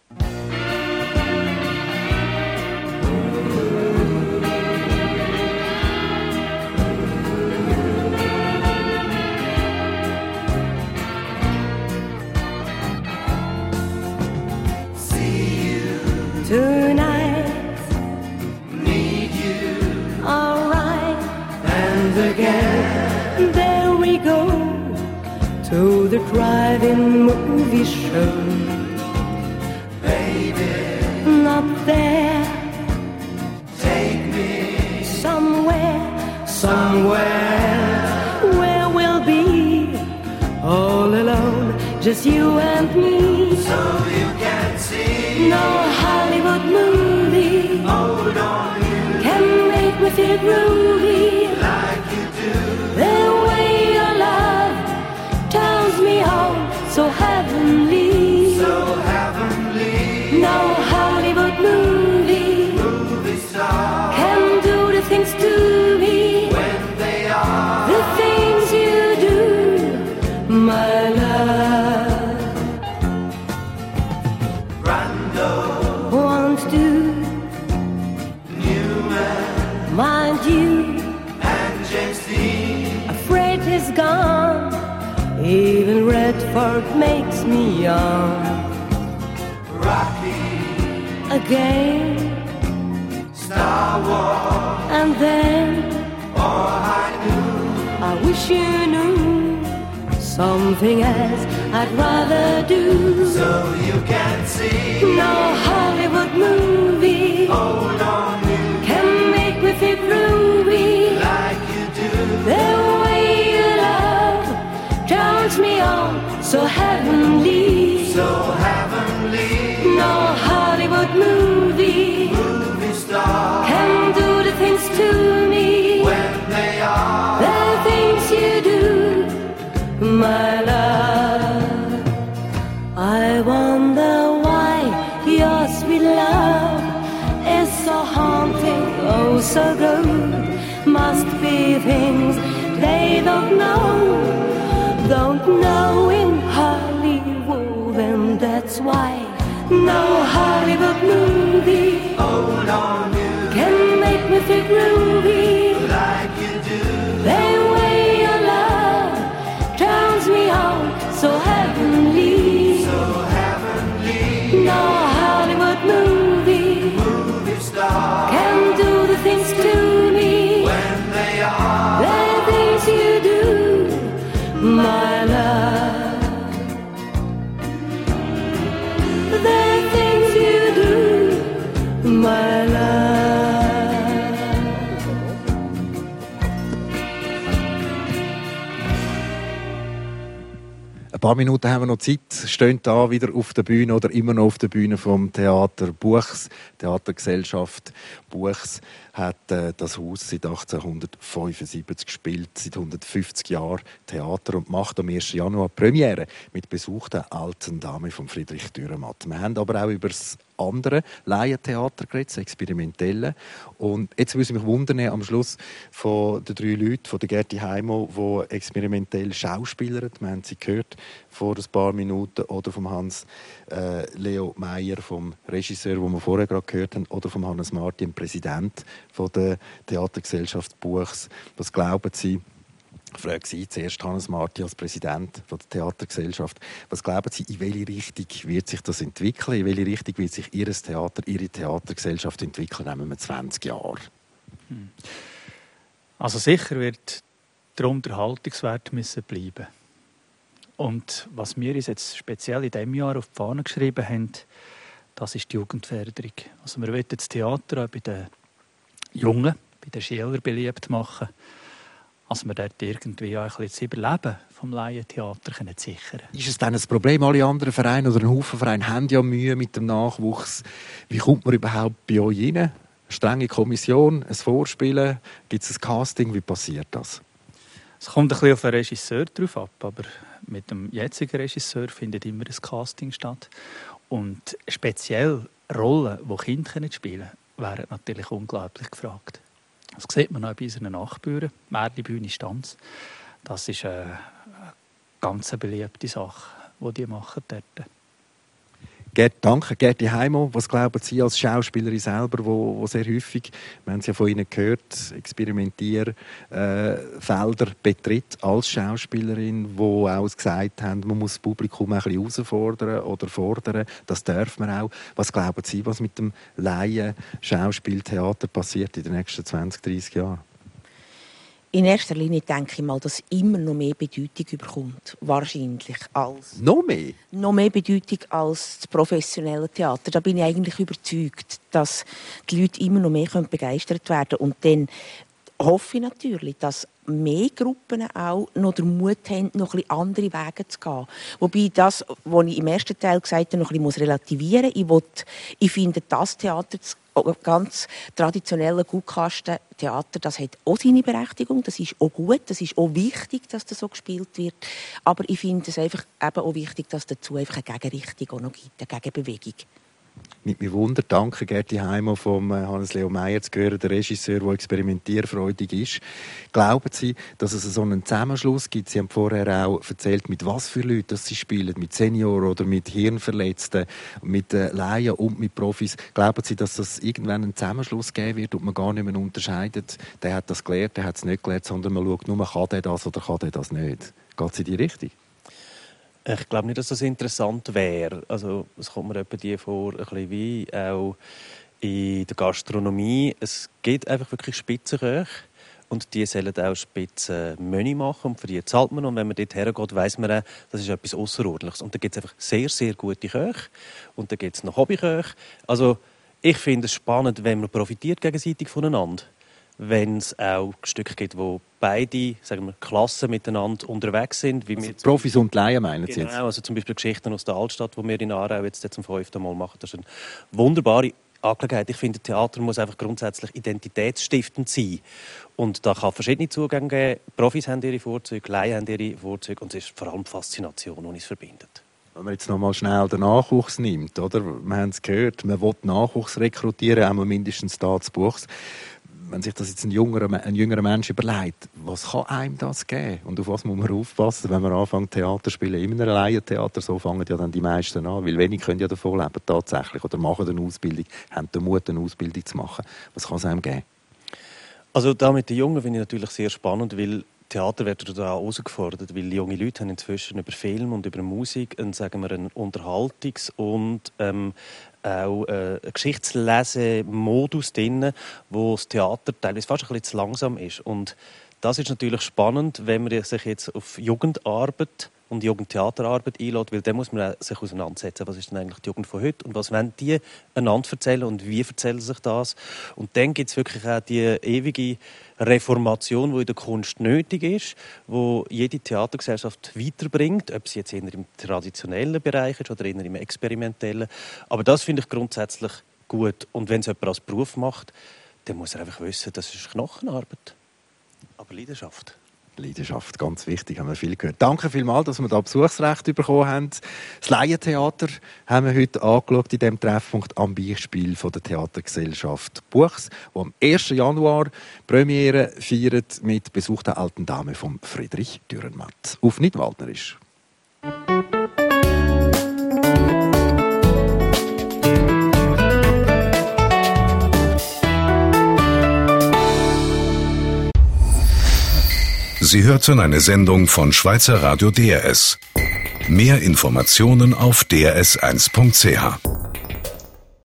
Tonight, need you, alright, and again, there we go, to the drive-in movie show. Baby, not there. Take me somewhere where we'll be all alone, just you and me. So you can see. No Hollywood movie. Hold on, you can make me feel groovy like you do. The way your love turns me on, so heavenly. So heavenly. No Hollywood movie star can do the things to me when they are the things you do, my love. Brando wants to Newman, mind you, and James Dean. Afraid he's gone. Even Redford makes me young. Rocky again. Star Wars, and then all I knew. I wish you knew something else I'd rather do. So you can see. No Hollywood movie. Hold on, you can make me feel groovy like you do. The way your love turns me on, so heavenly. So heavenly. No Hollywood movie star can do the things to me when they are the things you do, my love. I wonder why your sweet love is so haunting, oh so good. Must be things they don't know in Hollywood, and that's why no Hollywood movie can make me feel groovy like you do. The way your love turns me on, so heavenly. So heavenly. No Hollywood movie star can do the things to me when they are the things you do, my love. The things you do, my love. Ein paar Minuten haben wir noch Zeit. Stehen da wieder auf der Bühne oder immer noch auf der Bühne vom Theater Buchs. Theatergesellschaft Buchs hat das Haus seit 1875 gespielt, seit 150 Jahren Theater und macht am 1. Januar Premiere mit Besuch der alten Dame von Friedrich Dürrenmatt. Wir haben aber auch über das andere Laientheater geredet, das Experimentelle. Und jetzt würde ich mich wundern, am Schluss von den 3 Leuten, von der Gerti Heimo, die experimentell schauspielern. Wir haben sie gehört vor ein paar Minuten, oder vom Hans Leo Meyer, vom Regisseur, den wir vorher gerade gehört haben, oder vom Hannes Martin, Präsident von der Theatergesellschaft Buchs. Was glauben Sie? Ich frage Sie zuerst, Hannes Martin, als Präsident von der Theatergesellschaft. Was glauben Sie, in welche Richtung wird sich das entwickeln? In welche Richtung wird sich Ihr Theater, Ihre Theatergesellschaft entwickeln, nehmen wir 20 Jahre? Also sicher wird der Unterhaltungswert müssen bleiben. Und was wir uns jetzt speziell in diesem Jahr auf die Fahne geschrieben haben, das ist die Jugendförderung. Also wir wollen das Theater auch bei den Jungen, bei den Schülern beliebt machen, dass wir dort irgendwie auch ein bisschen das Überleben vom Laientheater sichern können. Ist es dann ein Problem? Alle anderen Vereine oder ein Haufen Vereine haben ja Mühe mit dem Nachwuchs. Wie kommt man überhaupt bei euch rein? Eine strenge Kommission, ein Vorspielen, gibt es ein Casting? Wie passiert das? Es kommt ein bisschen auf den Regisseur drauf ab, aber mit dem jetzigen Regisseur findet immer ein Casting statt. Und speziell Rollen, die Kinder spielen können, wären natürlich unglaublich gefragt. Das sieht man auch bei unseren Nachbarn, Märli-Bühne Stanz. Das ist eine ganz beliebte Sache, die die machen dort. Danke, Gerti Heimo. Was glauben Sie als Schauspielerin selber, wo sehr häufig, wir haben es ja von Ihnen gehört, Experimentierfelder betritt als Schauspielerin, wo auch gesagt haben, man muss das Publikum ein bisschen herausfordern oder fordern. Das darf man auch. Was glauben Sie, was mit dem Laien-Schauspieltheater passiert in den nächsten 20, 30 Jahren? In erster Linie denke ich mal, dass immer noch mehr Bedeutung bekommt. Wahrscheinlich als... Noch mehr? Noch mehr Bedeutung als das professionelle Theater. Da bin ich eigentlich überzeugt, dass die Leute immer noch mehr begeistert werden können. Und dann hoffe ich natürlich, dass mehr Gruppen auch noch den Mut haben, noch ein bisschen andere Wege zu gehen. Wobei das, was ich im ersten Teil gesagt habe, noch ein bisschen relativieren muss. Ich finde, das Theater, das ganz traditionelle Guckkastentheater, das hat auch seine Berechtigung. Das ist auch gut, das ist auch wichtig, dass das so gespielt wird. Aber ich finde es einfach eben auch wichtig, dass dazu einfach eine Gegenrichtung auch noch gibt, eine Gegenbewegung. Mit mir Wunder, danke Gerti Heimer vom Hannes-Leo Meyer zu hören, der Regisseur, der experimentierfreudig ist. Glauben Sie, dass es so einen Zusammenschluss gibt? Sie haben vorher auch erzählt, mit was für Leuten Sie spielen, mit Senioren oder mit Hirnverletzten, mit Laien und mit Profis. Glauben Sie, dass es irgendwann einen Zusammenschluss geben wird und man gar nicht mehr unterscheidet, der hat das gelernt, der hat es nicht gelernt, sondern man schaut nur, kann der das oder kann der das nicht? Geht es in die Richtung? Ich glaube nicht, dass das interessant wäre. Also, es kommt mir etwa die vor, ein bisschen wie auch in der Gastronomie. Es gibt einfach wirklich Spitzenköche und die sollen auch Spitzenmenü machen und für die zahlt man. Und wenn man dort hergeht, weiss man auch, das ist etwas Ausserordentliches. Und da gibt es einfach sehr, sehr gute Köche und da gibt es noch Hobbyköche. Also, ich finde es spannend, wenn man profitiert gegenseitig voneinander. Wenn es auch Stücke gibt, wo beide, sagen wir, Klassen miteinander unterwegs sind. Wie also Profis und Laien meinen Sie jetzt? Genau, also zum Beispiel Geschichten aus der Altstadt, die wir in Aarau jetzt zum 5. Mal machen. Das ist eine wunderbare Angelegenheit. Ich finde, Theater muss einfach grundsätzlich identitätsstiftend sein. Und da kann verschiedene Zugänge geben. Profis haben ihre Vorzüge, Laien haben ihre Vorzüge und es ist vor allem die Faszination, die uns verbindet. Wenn man jetzt noch mal schnell den Nachwuchs nimmt, oder? Wir haben es gehört, man will Nachwuchs rekrutieren, auch mindestens da zu Buchs. Wenn sich das jetzt ein jüngerer Mensch überlegt, was kann einem das geben? Und auf was muss man aufpassen, wenn man anfängt Theater zu spielen? In einem Laientheater, so fangen ja dann die meisten an, weil wenig können ja davon leben tatsächlich oder machen eine Ausbildung, haben den Mut, eine Ausbildung zu machen. Was kann es einem geben? Also da mit den Jungen finde ich natürlich sehr spannend, weil Theater wird da herausgefordert, weil junge Leute haben inzwischen über Film und über Musik einen Unterhaltungs- und auch einen Geschichtslese-Modus drin, wo das Theater teilweise fast ein bisschen zu langsam ist. Und das ist natürlich spannend, wenn man sich jetzt auf Jugendarbeit und Jugendtheaterarbeit einlädt, weil dann muss man sich auseinandersetzen, was ist denn eigentlich die Jugend von heute und was wollen die einander erzählen und wie erzählen sich das. Und dann gibt es wirklich auch die ewige Reformation, die in der Kunst nötig ist, wo jede Theatergesellschaft weiterbringt, ob sie jetzt eher im traditionellen Bereich ist oder eher im experimentellen. Aber das finde ich grundsätzlich gut. Und wenn es jemand als Beruf macht, dann muss er einfach wissen, das ist Knochenarbeit. Aber Leidenschaft. Leidenschaft, ganz wichtig, haben wir viel gehört. Danke vielmals, dass wir da Besuchsrecht bekommen haben. Das Laientheater haben wir heute angeschaut in diesem Treffpunkt am Beichtspiel von der Theatergesellschaft Buchs, die am 1. Januar Premiere feiert mit Besuch der alten Dame von Friedrich Dürrenmatt. Auf Nidwaldnerisch. Sie hörten eine Sendung von Schweizer Radio DRS. Mehr Informationen auf drs1.ch.